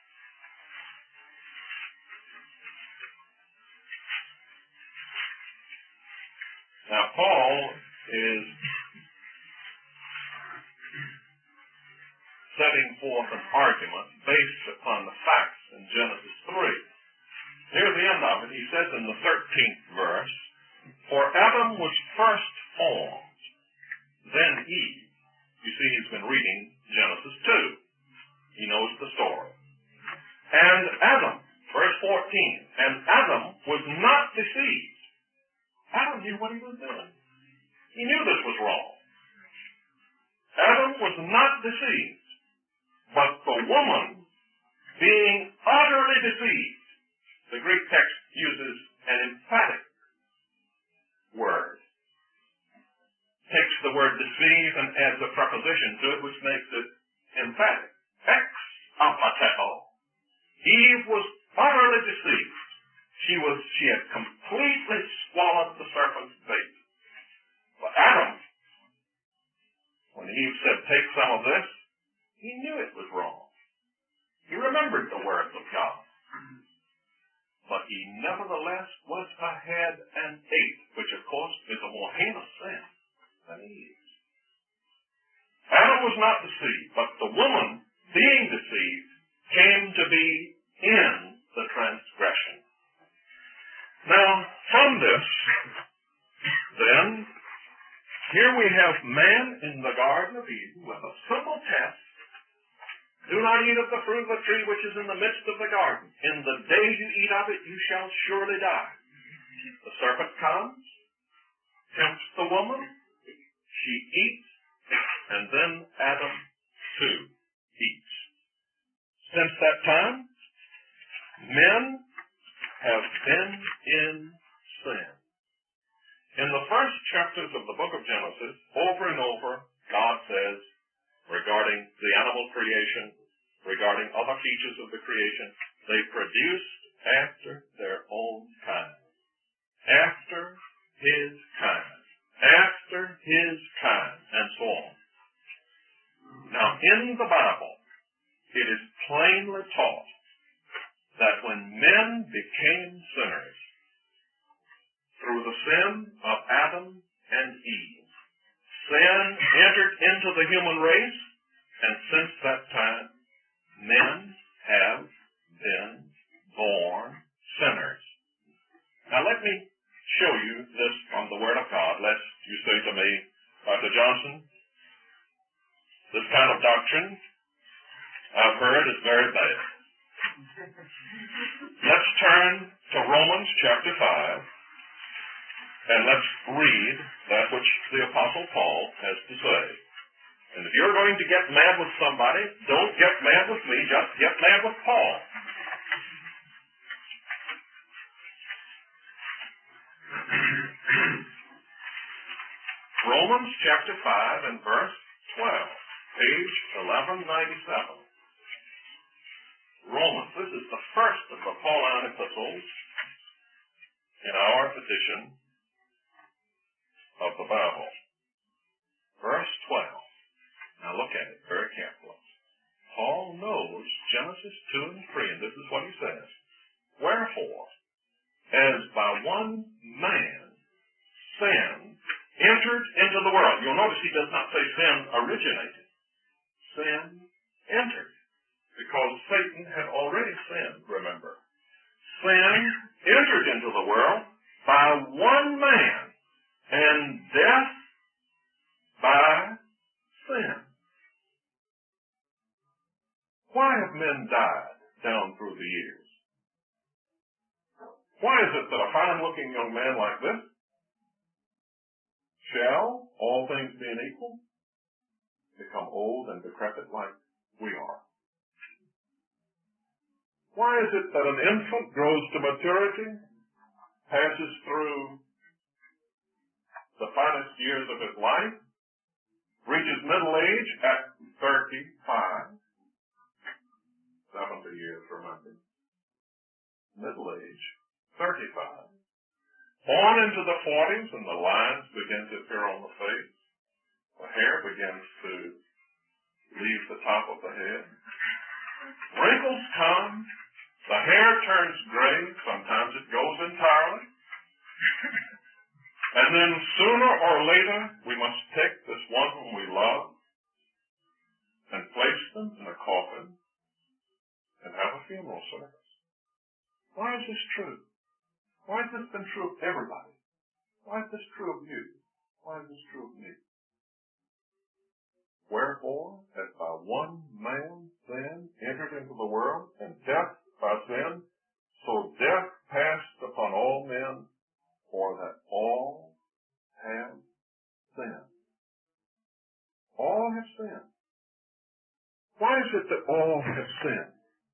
Now, Paul is setting forth an argument based upon the facts in Genesis three. Near the end of it, he says in the thirteenth verse, for Adam was first formed, then Eve. You see, he's been reading Genesis two. He knows the story. And Adam, verse fourteen, and Adam was not deceived. Adam knew what he was doing. He knew this was wrong. Adam was not deceived, but the woman being utterly deceived. The Greek text uses an emphatic word. Takes the word deceive and adds a preposition to it, which makes it emphatic. Ex apateo. Eve was utterly deceived. She was, she had completely swallowed the serpent's bait. But Adam, when Eve said, take some of this, he knew it was wrong. He remembered the words of God. But he nevertheless went ahead and ate, which of course is a more heinous sin than Eve. Adam was not deceived, but the woman, being deceived, came to be in the transgression. Now, from this, then, here we have man in the Garden of Eden with a simple test, Do not eat of the fruit of the tree which is in the midst of the garden. In the day you eat of it, you shall surely die. The serpent comes, tempts the woman, she eats, and then Adam too eats. Since that time, men have been in sin. In the first chapters of the book of Genesis, over and over, God says, regarding the animal creation, regarding other features of the creation, they produced after their own kind. After his kind. After his kind, and so on. Now, in the Bible, it is plainly taught that when men became sinners, through the sin of Adam and Eve, sin entered into the human race, and since that time, men have been born sinners. Now let me show you this from the Word of God, lest you say to me, Doctor Johnson, this kind of doctrine I've heard is very bad. Let's turn to Romans chapter five, and let's read that which the Apostle Paul has to say. And if you're going to get mad with somebody, don't get mad with me, just get mad with Paul. Romans chapter five and verse twelve, page eleven ninety-seven. Romans, this is the first of the Pauline epistles in our edition of the Bible. Verse twelve. Now look at it very carefully. Paul knows Genesis two and three, and this is what he says. Wherefore, as by one man sin entered into the world. You'll notice he does not say sin originated. Sin entered. Because Satan had already sinned, remember. Sin entered into the world by one man, and death by sin. Why have men died down through the years? Why is it that a fine-looking young man like this shall, all things being equal, become old and decrepit like we are? Why is it that an infant grows to maturity, passes through the finest years of his life, reaches middle age at thirty-five, seventy years, remember. Middle age, thirty-five. On into the forties, and the lines begin to appear on the face. The hair begins to leave the top of the head. Wrinkles come. The hair turns gray. Sometimes it goes entirely. And then sooner or later, we must take this one whom we love and place them in a coffin and have a funeral service. Why is this true? Why has this been true of everybody? Why is this true of you? Why is this true of me? Wherefore, as by one man sin entered into the world, and death by sin, so death passed upon all men, for that all have sinned. All have sinned. Why is it that all have sinned?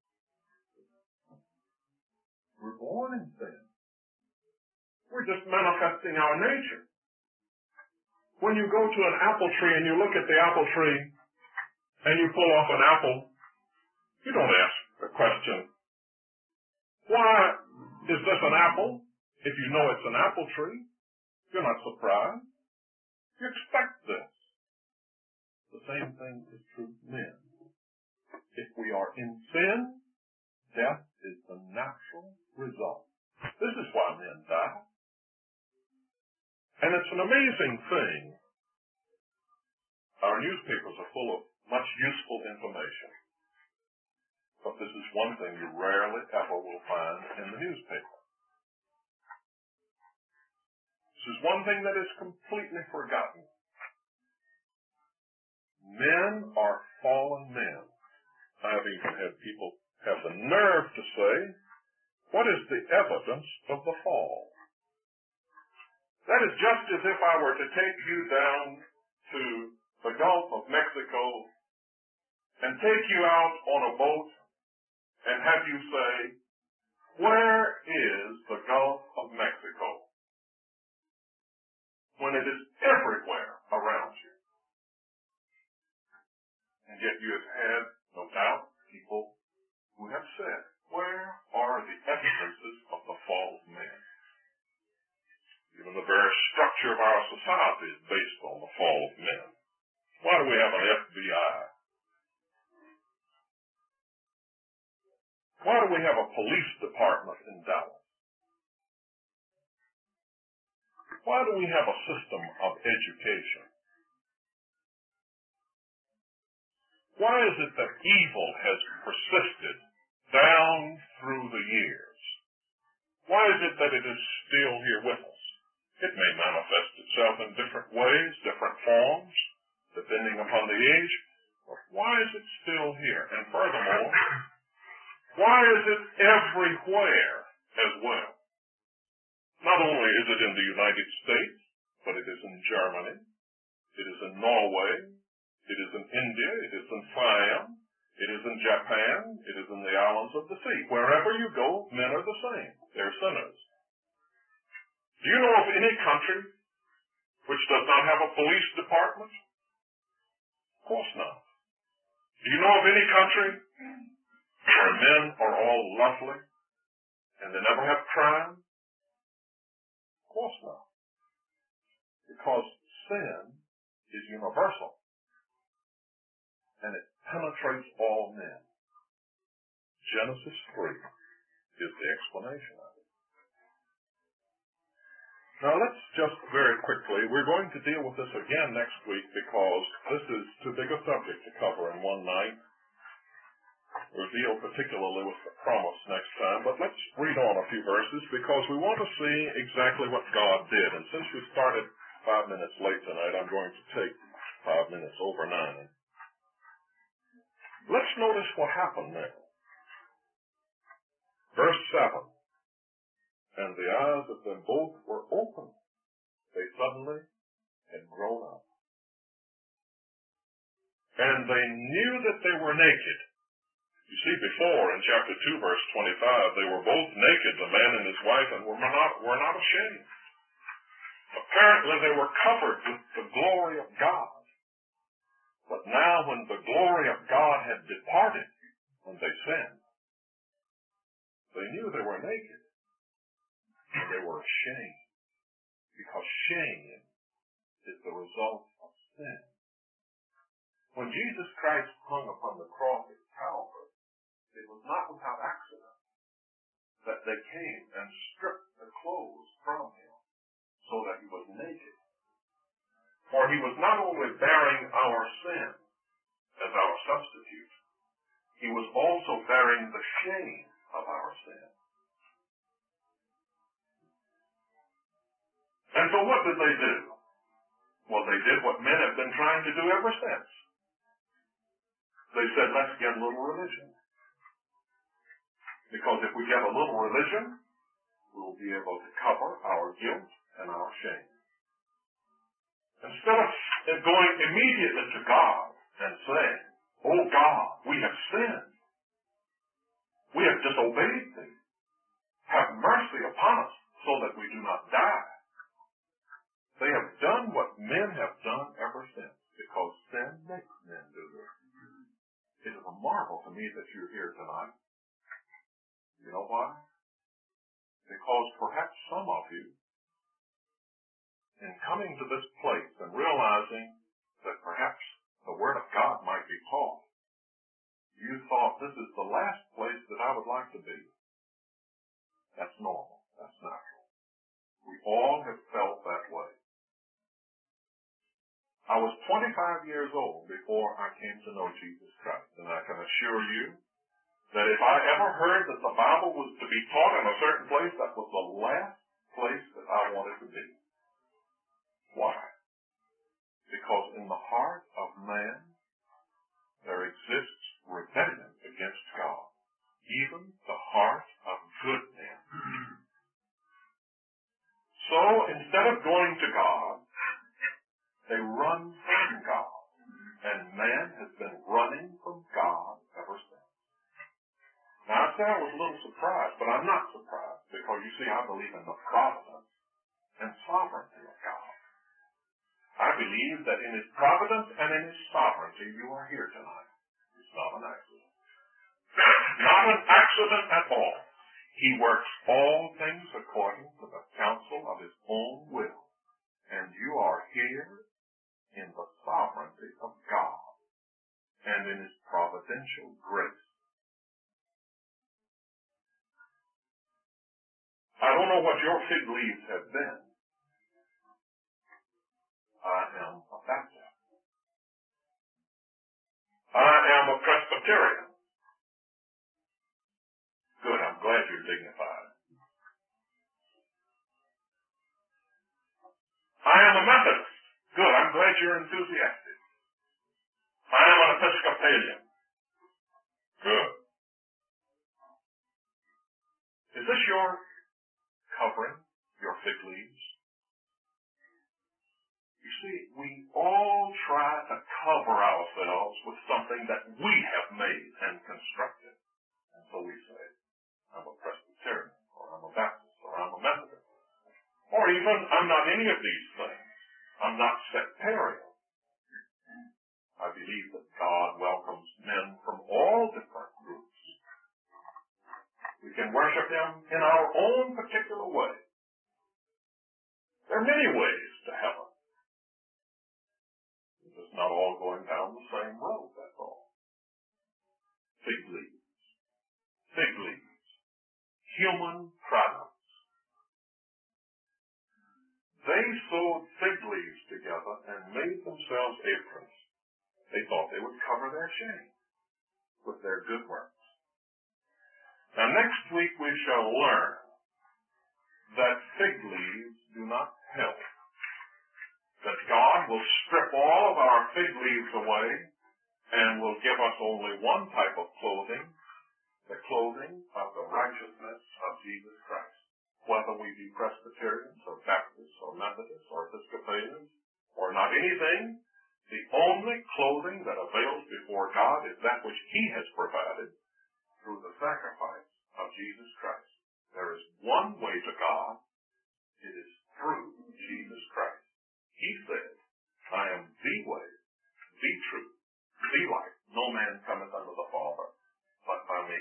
We're born in sin. We're just manifesting our nature. When you go to an apple tree and you look at the apple tree and you pull off an apple, you don't ask the question, why is this an apple? If you know it's an apple tree, you're not surprised. You expect this. The same thing is true of men. If we are in sin, death is the natural result. This is why men die. And it's an amazing thing. Our newspapers are full of much useful information. But this is one thing you rarely ever will find in the newspaper. This is one thing that is completely forgotten. Men are fallen men. I've even had people have the nerve to say, what is the evidence of the fall? That is just as if I were to take you down to the Gulf of Mexico and take you out on a boat and have you say, where is the Gulf of Mexico? When it is everywhere around you. And yet you have had, no doubt, people who have said, where are the evidences of the fall of man? Even the very structure of our society is based on the fall of men. Why do we have an F B I? Why do we have a police department in Dallas? Why do we have a system of education? Why is it that evil has persisted down through the years? Why is it that it is still here with us? It may manifest itself in different ways, different forms, depending upon the age, but why is it still here? And furthermore, why is it everywhere as well? Not only is it in the United States, but it is in Germany, it is in Norway, it is in India, it is in Siam, it is in Japan, it is in the islands of the sea. Wherever you go, men are the same. They're sinners. Do you know of any country which does not have a police department? Of course not. Do you know of any country where men are all lovely and they never have crime? Of course not. Because sin is universal and it penetrates all men. Genesis three is the explanation of it. Now let's just very quickly, we're going to deal with this again next week because this is too big a subject to cover in one night. We'll deal particularly with the promise next time, but let's read on a few verses because we want to see exactly what God did. And since we started five minutes late tonight, I'm going to take five minutes over nine. Let's notice what happened there. Verse seven. And the eyes of them both were opened. They suddenly had grown up. And they knew that they were naked. You see, before in chapter two, verse twenty-five, they were both naked, the man and his wife, and were not, were not ashamed. Apparently they were covered with the glory of God. But now when the glory of God had departed, when they sinned, they knew they were naked. And they were ashamed. Because shame is the result of sin. When Jesus Christ hung upon the cross at Calvary, it was not without accident that they came and stripped the clothes from him so that he was naked. For he was not only bearing our sin as our substitute, he was also bearing the shame of our sin. And so what did they do? Well, they did what men have been trying to do ever since. They said, let's get a little religion. Because if we get a little religion, we'll be able to cover our guilt and our shame. Instead of going immediately to God and saying, oh God, we have sinned. We have disobeyed thee. Have mercy upon us so that we do not die. They have done what men have done ever since, because sin makes men do this. It is a marvel to me that you're here tonight. You know why? Because perhaps some of you, in coming to this place and realizing that perhaps the Word of God might be taught, you thought this is the last place that I would like to be. That's normal. That's natural. We all have felt that way. I was twenty-five years old before I came to know Jesus Christ, and I can assure you that if I ever heard that the Bible was to be taught in a certain place, that was the last place that I wanted to be. Why? Because in the heart of man, there exists rebellion against God, even the heart of good men. So instead of going to God, they run from God. And man has been running from God ever since. Now I said I was a little surprised, but I'm not surprised, because you see, I believe in the providence and sovereignty of God. I believe that in His providence and in His sovereignty you are here tonight. It's not an accident. Not an accident at all. He works all things according to the counsel of His own will. And you are here in the sovereignty of God and in His providential grace. I don't know what your fig leaves have been. I am a Baptist. I am a Presbyterian. Good, I'm glad you're dignified. I am a Methodist. Good, I'm glad you're enthusiastic. I am an Episcopalian. Good. Is this your covering, your fig leaves? You see, we all try to cover ourselves with something that we have made and constructed. And so we say, I'm a Presbyterian, or I'm a Baptist, or I'm a Methodist. Or even, I'm not any of these things. I'm not sectarian. I believe that God welcomes men from all different groups. We can worship Him in our own particular way. There are many ways to heaven. It's just not all going down the same road, that's all. Fig leaves. Fig leaves. Human products. They sewed fig leaves together and made themselves aprons. They thought they would cover their shame with their good works. Now next week we shall learn that fig leaves do not help. That God will strip all of our fig leaves away and will give us only one type of clothing, the clothing of the righteousness of Jesus Christ. Whether we be Presbyterians or Baptists or Methodists or Episcopalians or not anything, the only clothing that avails before God is that which He has provided through the sacrifice of Jesus Christ. There is one way to God. It is through Jesus Christ. He said, I am the way, the truth, the life. No man cometh unto the Father but by me.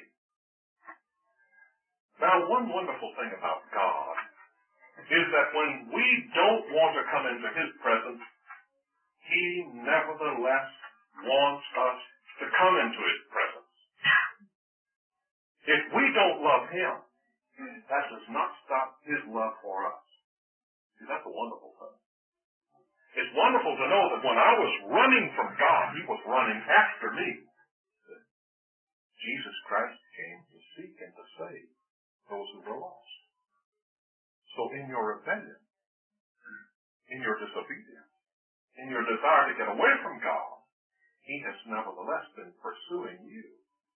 Now, one wonderful thing about God is that when we don't want to come into His presence, He nevertheless wants us to come into His presence. If we don't love Him, that does not stop His love for us. See, that's a wonderful thing. It's wonderful to know that when I was running from God, He was running after me. Jesus Christ came to seek and to save those who were lost. So in your rebellion, in your disobedience, in your desire to get away from God, He has nevertheless been pursuing you.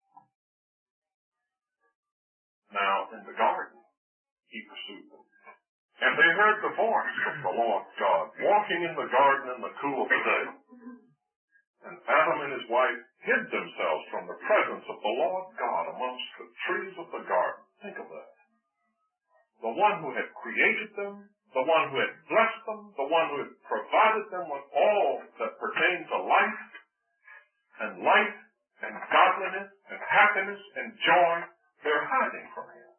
Now, in the garden, He pursued them. And they heard the voice of the Lord God walking in the garden in the cool of the day. And Adam and his wife hid themselves from the presence of the Lord God amongst the trees of the garden. Think of that. The one who had created them, the one who had blessed them, the one who had provided them with all that pertained to life and light and godliness and happiness and joy, they're hiding from Him.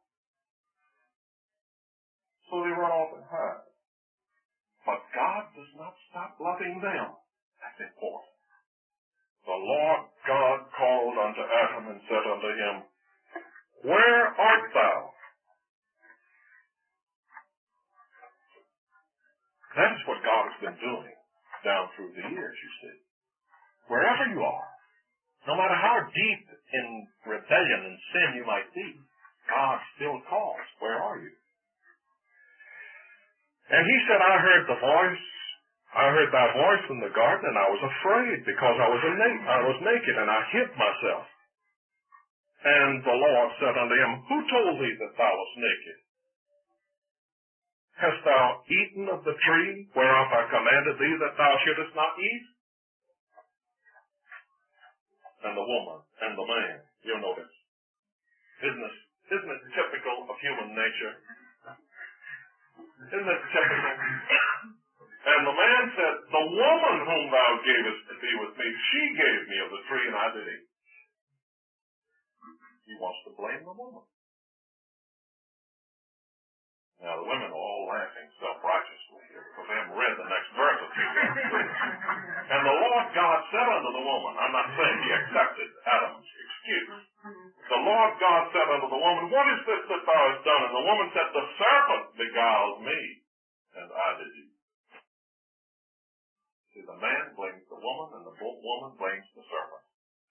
So they run off and hide. But God does not stop loving them. That's important. The Lord God called unto Adam and said unto him, Where art thou? That is what God has been doing down through the years, you see. Wherever you are, no matter how deep in rebellion and sin you might be, God still calls. Where are you? And he said, I heard the voice, I heard thy voice in the garden, and I was afraid because I was, a na- I was naked, and I hid myself. And the Lord said unto him, Who told thee that thou wast naked? Hast thou eaten of the tree whereof I commanded thee that thou shouldest not eat? And the woman and the man, you'll notice, isn't it, isn't it typical of human nature? Isn't it typical? And the man said, The woman whom thou gavest to be with me, she gave me of the tree, and I did eat. He wants to blame the woman. Now, the women are all laughing self-righteously here because they haven't read the next verse or two. And the Lord God said unto the woman, I'm not saying he accepted Adam's excuse. The Lord God said unto the woman, What is this that thou hast done? And the woman said, The serpent beguiled me, and I did eat. See, the man blames the woman, and the woman blames the serpent.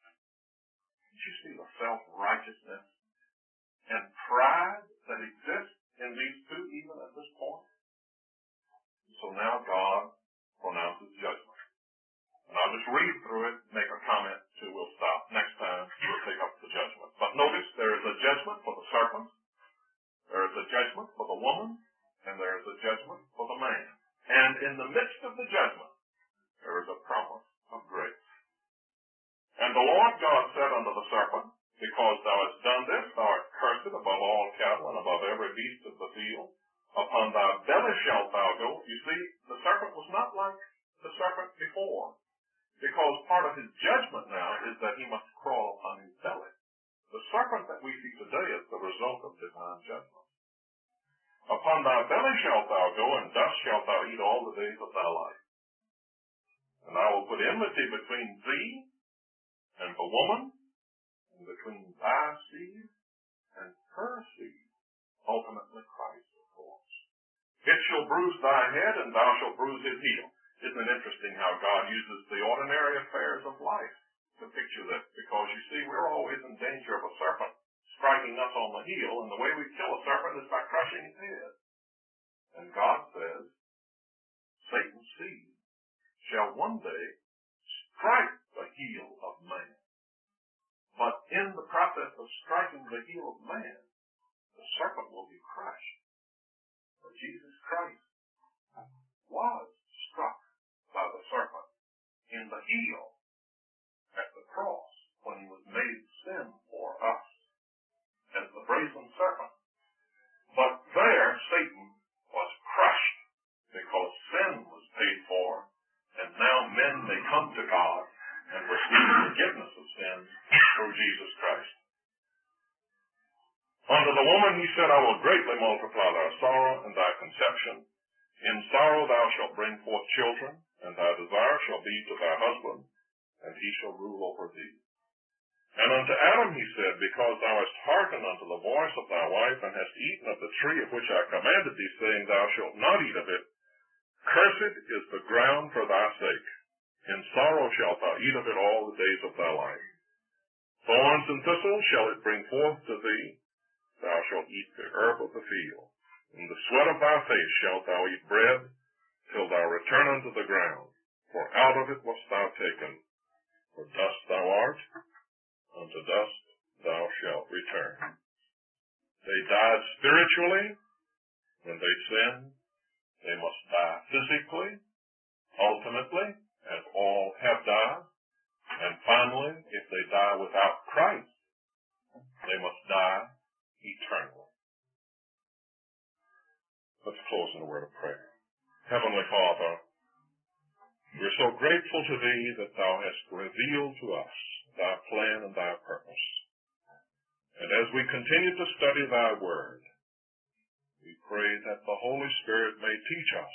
Did you see the self-righteousness and pride that exists in these two even at this point? So now God pronounces judgment. And I'll just read through it, make a comment, so we'll stop. Next time, we'll take up the judgment. But notice there is a judgment for the serpent, there is a judgment for the woman, and there is a judgment for the man. And in the midst of the judgment, there is a promise of grace. And the Lord God said unto the serpent, Because thou hast done this, thou art cursed above all cattle and above every beast of the field. Upon thy belly shalt thou go. You see, the serpent was not like the serpent before, because part of his judgment now is that he must crawl upon his belly. The serpent that we see today is the result of divine judgment. Upon thy belly shalt thou go, and dust shalt thou eat all the days of thy life. And I will put enmity between thee and the woman, and between thy seed and her seed, ultimately Christ, of course. It shall bruise thy head, and thou shalt bruise his heel. Isn't it interesting how God uses the ordinary affairs of life to picture this? Because you see, we're always in danger of a serpent striking us on the heel, and the way we kill a serpent is by crushing his head. And God says, Satan's seed shall one day strike the heel of man. But in the process of striking the heel of man, the serpent will be crushed. But Jesus Christ was struck by the serpent in the heel at the cross when he was made sin for us as the brazen serpent. But there Satan was crushed because sin was paid for, and now men may come to God and receive forgiveness of sins through Jesus Christ. Unto the woman he said, I will greatly multiply thy sorrow and thy conception. In sorrow thou shalt bring forth children, and thy desire shall be to thy husband, and he shall rule over thee. And unto Adam he said, Because thou hast hearkened unto the voice of thy wife, and hast eaten of the tree of which I commanded thee, saying, Thou shalt not eat of it, cursed is the ground for thy sake. In sorrow shalt thou eat of it all the days of thy life. Thorns and thistles shall it bring forth to thee. Thou shalt eat the herb of the field. In the sweat of thy face shalt thou eat bread, till thou return unto the ground. For out of it wast thou taken. For dust thou art, unto dust thou shalt return. They died spiritually when they sinned. They must die physically, ultimately, as all have died. And finally, if they die without Christ, they must die eternally. Let's close in a word of prayer. Heavenly Father, we're so grateful to Thee that Thou hast revealed to us Thy plan and Thy purpose. And as we continue to study Thy Word, we pray that the Holy Spirit may teach us.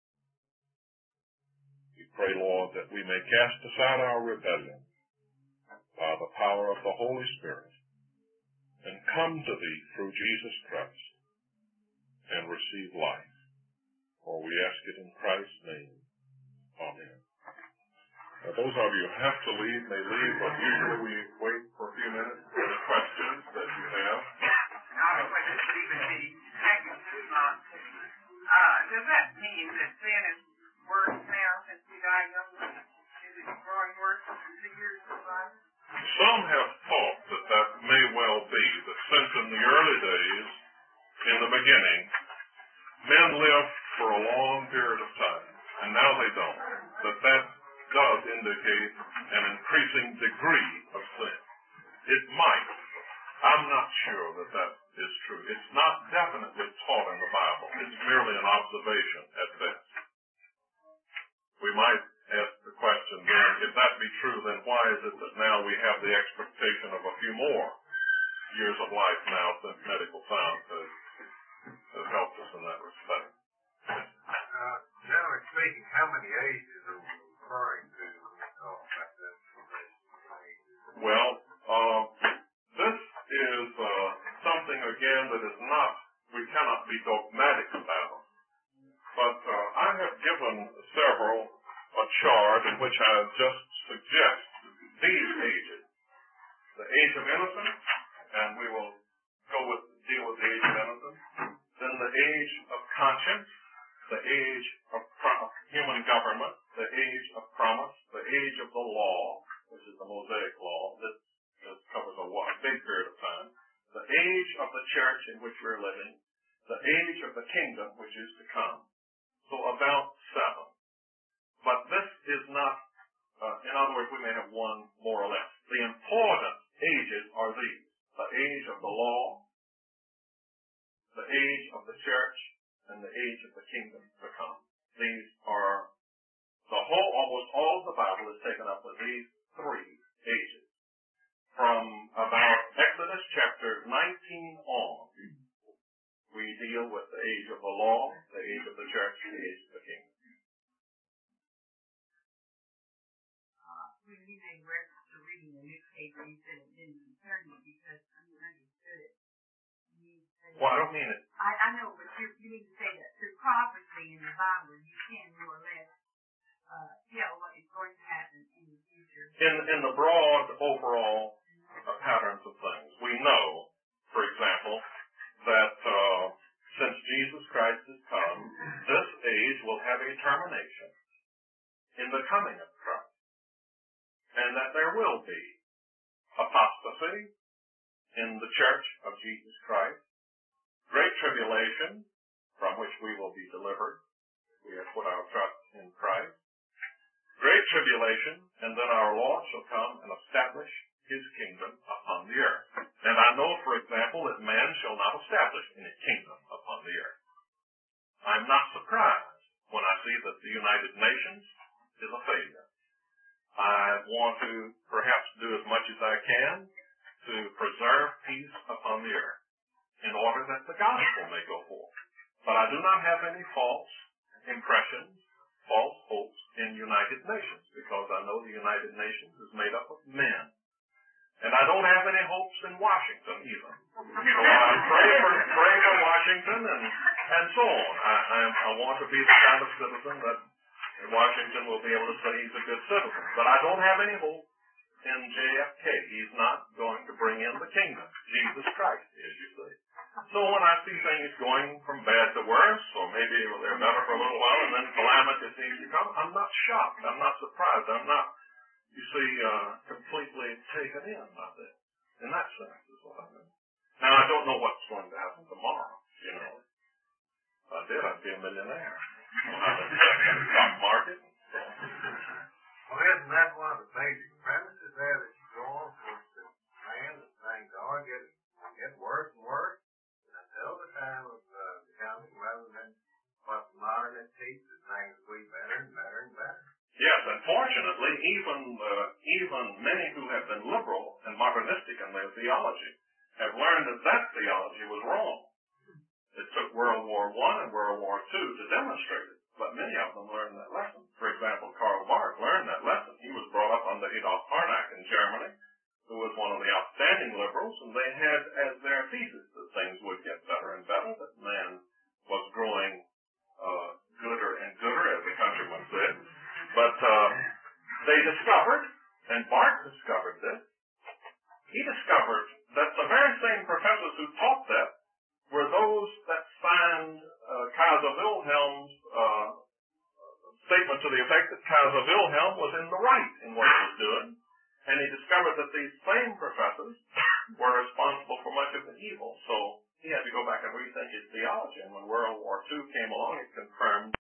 We pray, Lord, that we may cast aside our rebellion by the power of the Holy Spirit and come to Thee through Jesus Christ and receive life. For we ask it in Christ's name. Amen. Now, those of you who have to leave may leave, but usually we wait for a few minutes for the questions that you have. Now, the question is even the second uh, uh, does that mean that sin is worse now since we die younger? Is it growing worse as the years go by? Some have thought that that may well in the beginning, men lived for a long period of time, and now they don't. But that does indicate an increasing degree of sin. It might. I'm not sure that that is true. It's not definitely taught in the Bible. It's merely an observation at best. We might ask the question then, if that be true, then why is it that now we have the expectation of a few more years of life now since medical science has, has helped us in that respect? Uh, generally speaking, how many ages are we referring to when we talk about that? Well, uh, this is uh, something, again, that is not, we cannot be dogmatic about. But uh, I have given several a chart in which I just suggest these ages. The age of innocence, and we will go with, deal with the age of innocence. Then the age of conscience, the age of pro- human government, the age of promise, the age of the law, which is the Mosaic law. This, this covers a, a big period of time. The age of the church in which we're living, the age of the kingdom which is to come. So about seven. But this is not, uh, in other words, we may have one more or less. The important ages are these: the age of the law, the age of the church, and the age of the kingdom to come. These are, the whole, almost all of the Bible is taken up with these three ages. From about Exodus chapter nineteen on, we deal with the age of the law, the age of the church, and the age of the kingdom. Uh, when you made reference to reading the newspaper, you said it didn't concern you because I understood it. You said, Well, I don't mean it. I, I know, but you, you need to say that through prophecy in the Bible, you can more or less uh, tell what is going to happen in the future. In, in the broad overall uh, patterns of things, we know, for example, that uh, since Jesus Christ has come, this age will have a termination in the coming of Christ, and that there will be apostasy in the church of Jesus Christ, great tribulation from which we will be delivered. We have put our trust in Christ. Great tribulation, and then our Lord shall come and establish his kingdom upon the earth. And I know, for example, that man shall not establish any kingdom upon the earth. I'm not surprised when I see that the United Nations is a failure. I want to perhaps do as much as I can to preserve peace upon the earth in order that the gospel may go forth. But I do not have any false impressions, false hopes in United Nations, because I know the United Nations is made up of men. And I don't have any hopes in Washington either. So I pray for, pray for Washington and, and so on. I, I, I want to be the kind of citizen that Washington will be able to say he's a good citizen. But I don't have any hope in J F K. He's not going to bring in the kingdom. Jesus Christ is, you see. So when I see things going from bad to worse, or maybe they're better for a little while and then calamity seems to come, I'm not shocked. I'm not surprised. I'm not, you see, uh, completely taken in by this. In that sense is what I mean. Now, I don't know what's going to happen tomorrow, you know. If I did, I'd be a millionaire. I'd invest in the stock market. So. Well, isn't that one of the basic premises there that you go on for the man that things are getting, getting worse and worse until the time of uh, the coming, rather than what's modern at peace, that things will be better and better and better. Yes, unfortunately, even uh, even many who have been liberal and modernistic in their theology have learned that that theology was wrong. It took World War One and World War Two to demonstrate it, but many of them learned that lesson. For example, Karl Marx learned that lesson. He was brought up under Adolf Harnack in Germany, who was one of the outstanding liberals, and they had as their thesis that things would get better and better, that man was growing uh, gooder and gooder, as the countryman said. But uh, they discovered, and Barth discovered this, he discovered that the very same professors who taught that were those that signed uh, Kaiser Wilhelm's uh, statement to the effect that Kaiser Wilhelm was in the right in what he was doing. And he discovered that these same professors were responsible for much of the evil. So he had to go back and rethink his theology. And when World War Two came along, it confirmed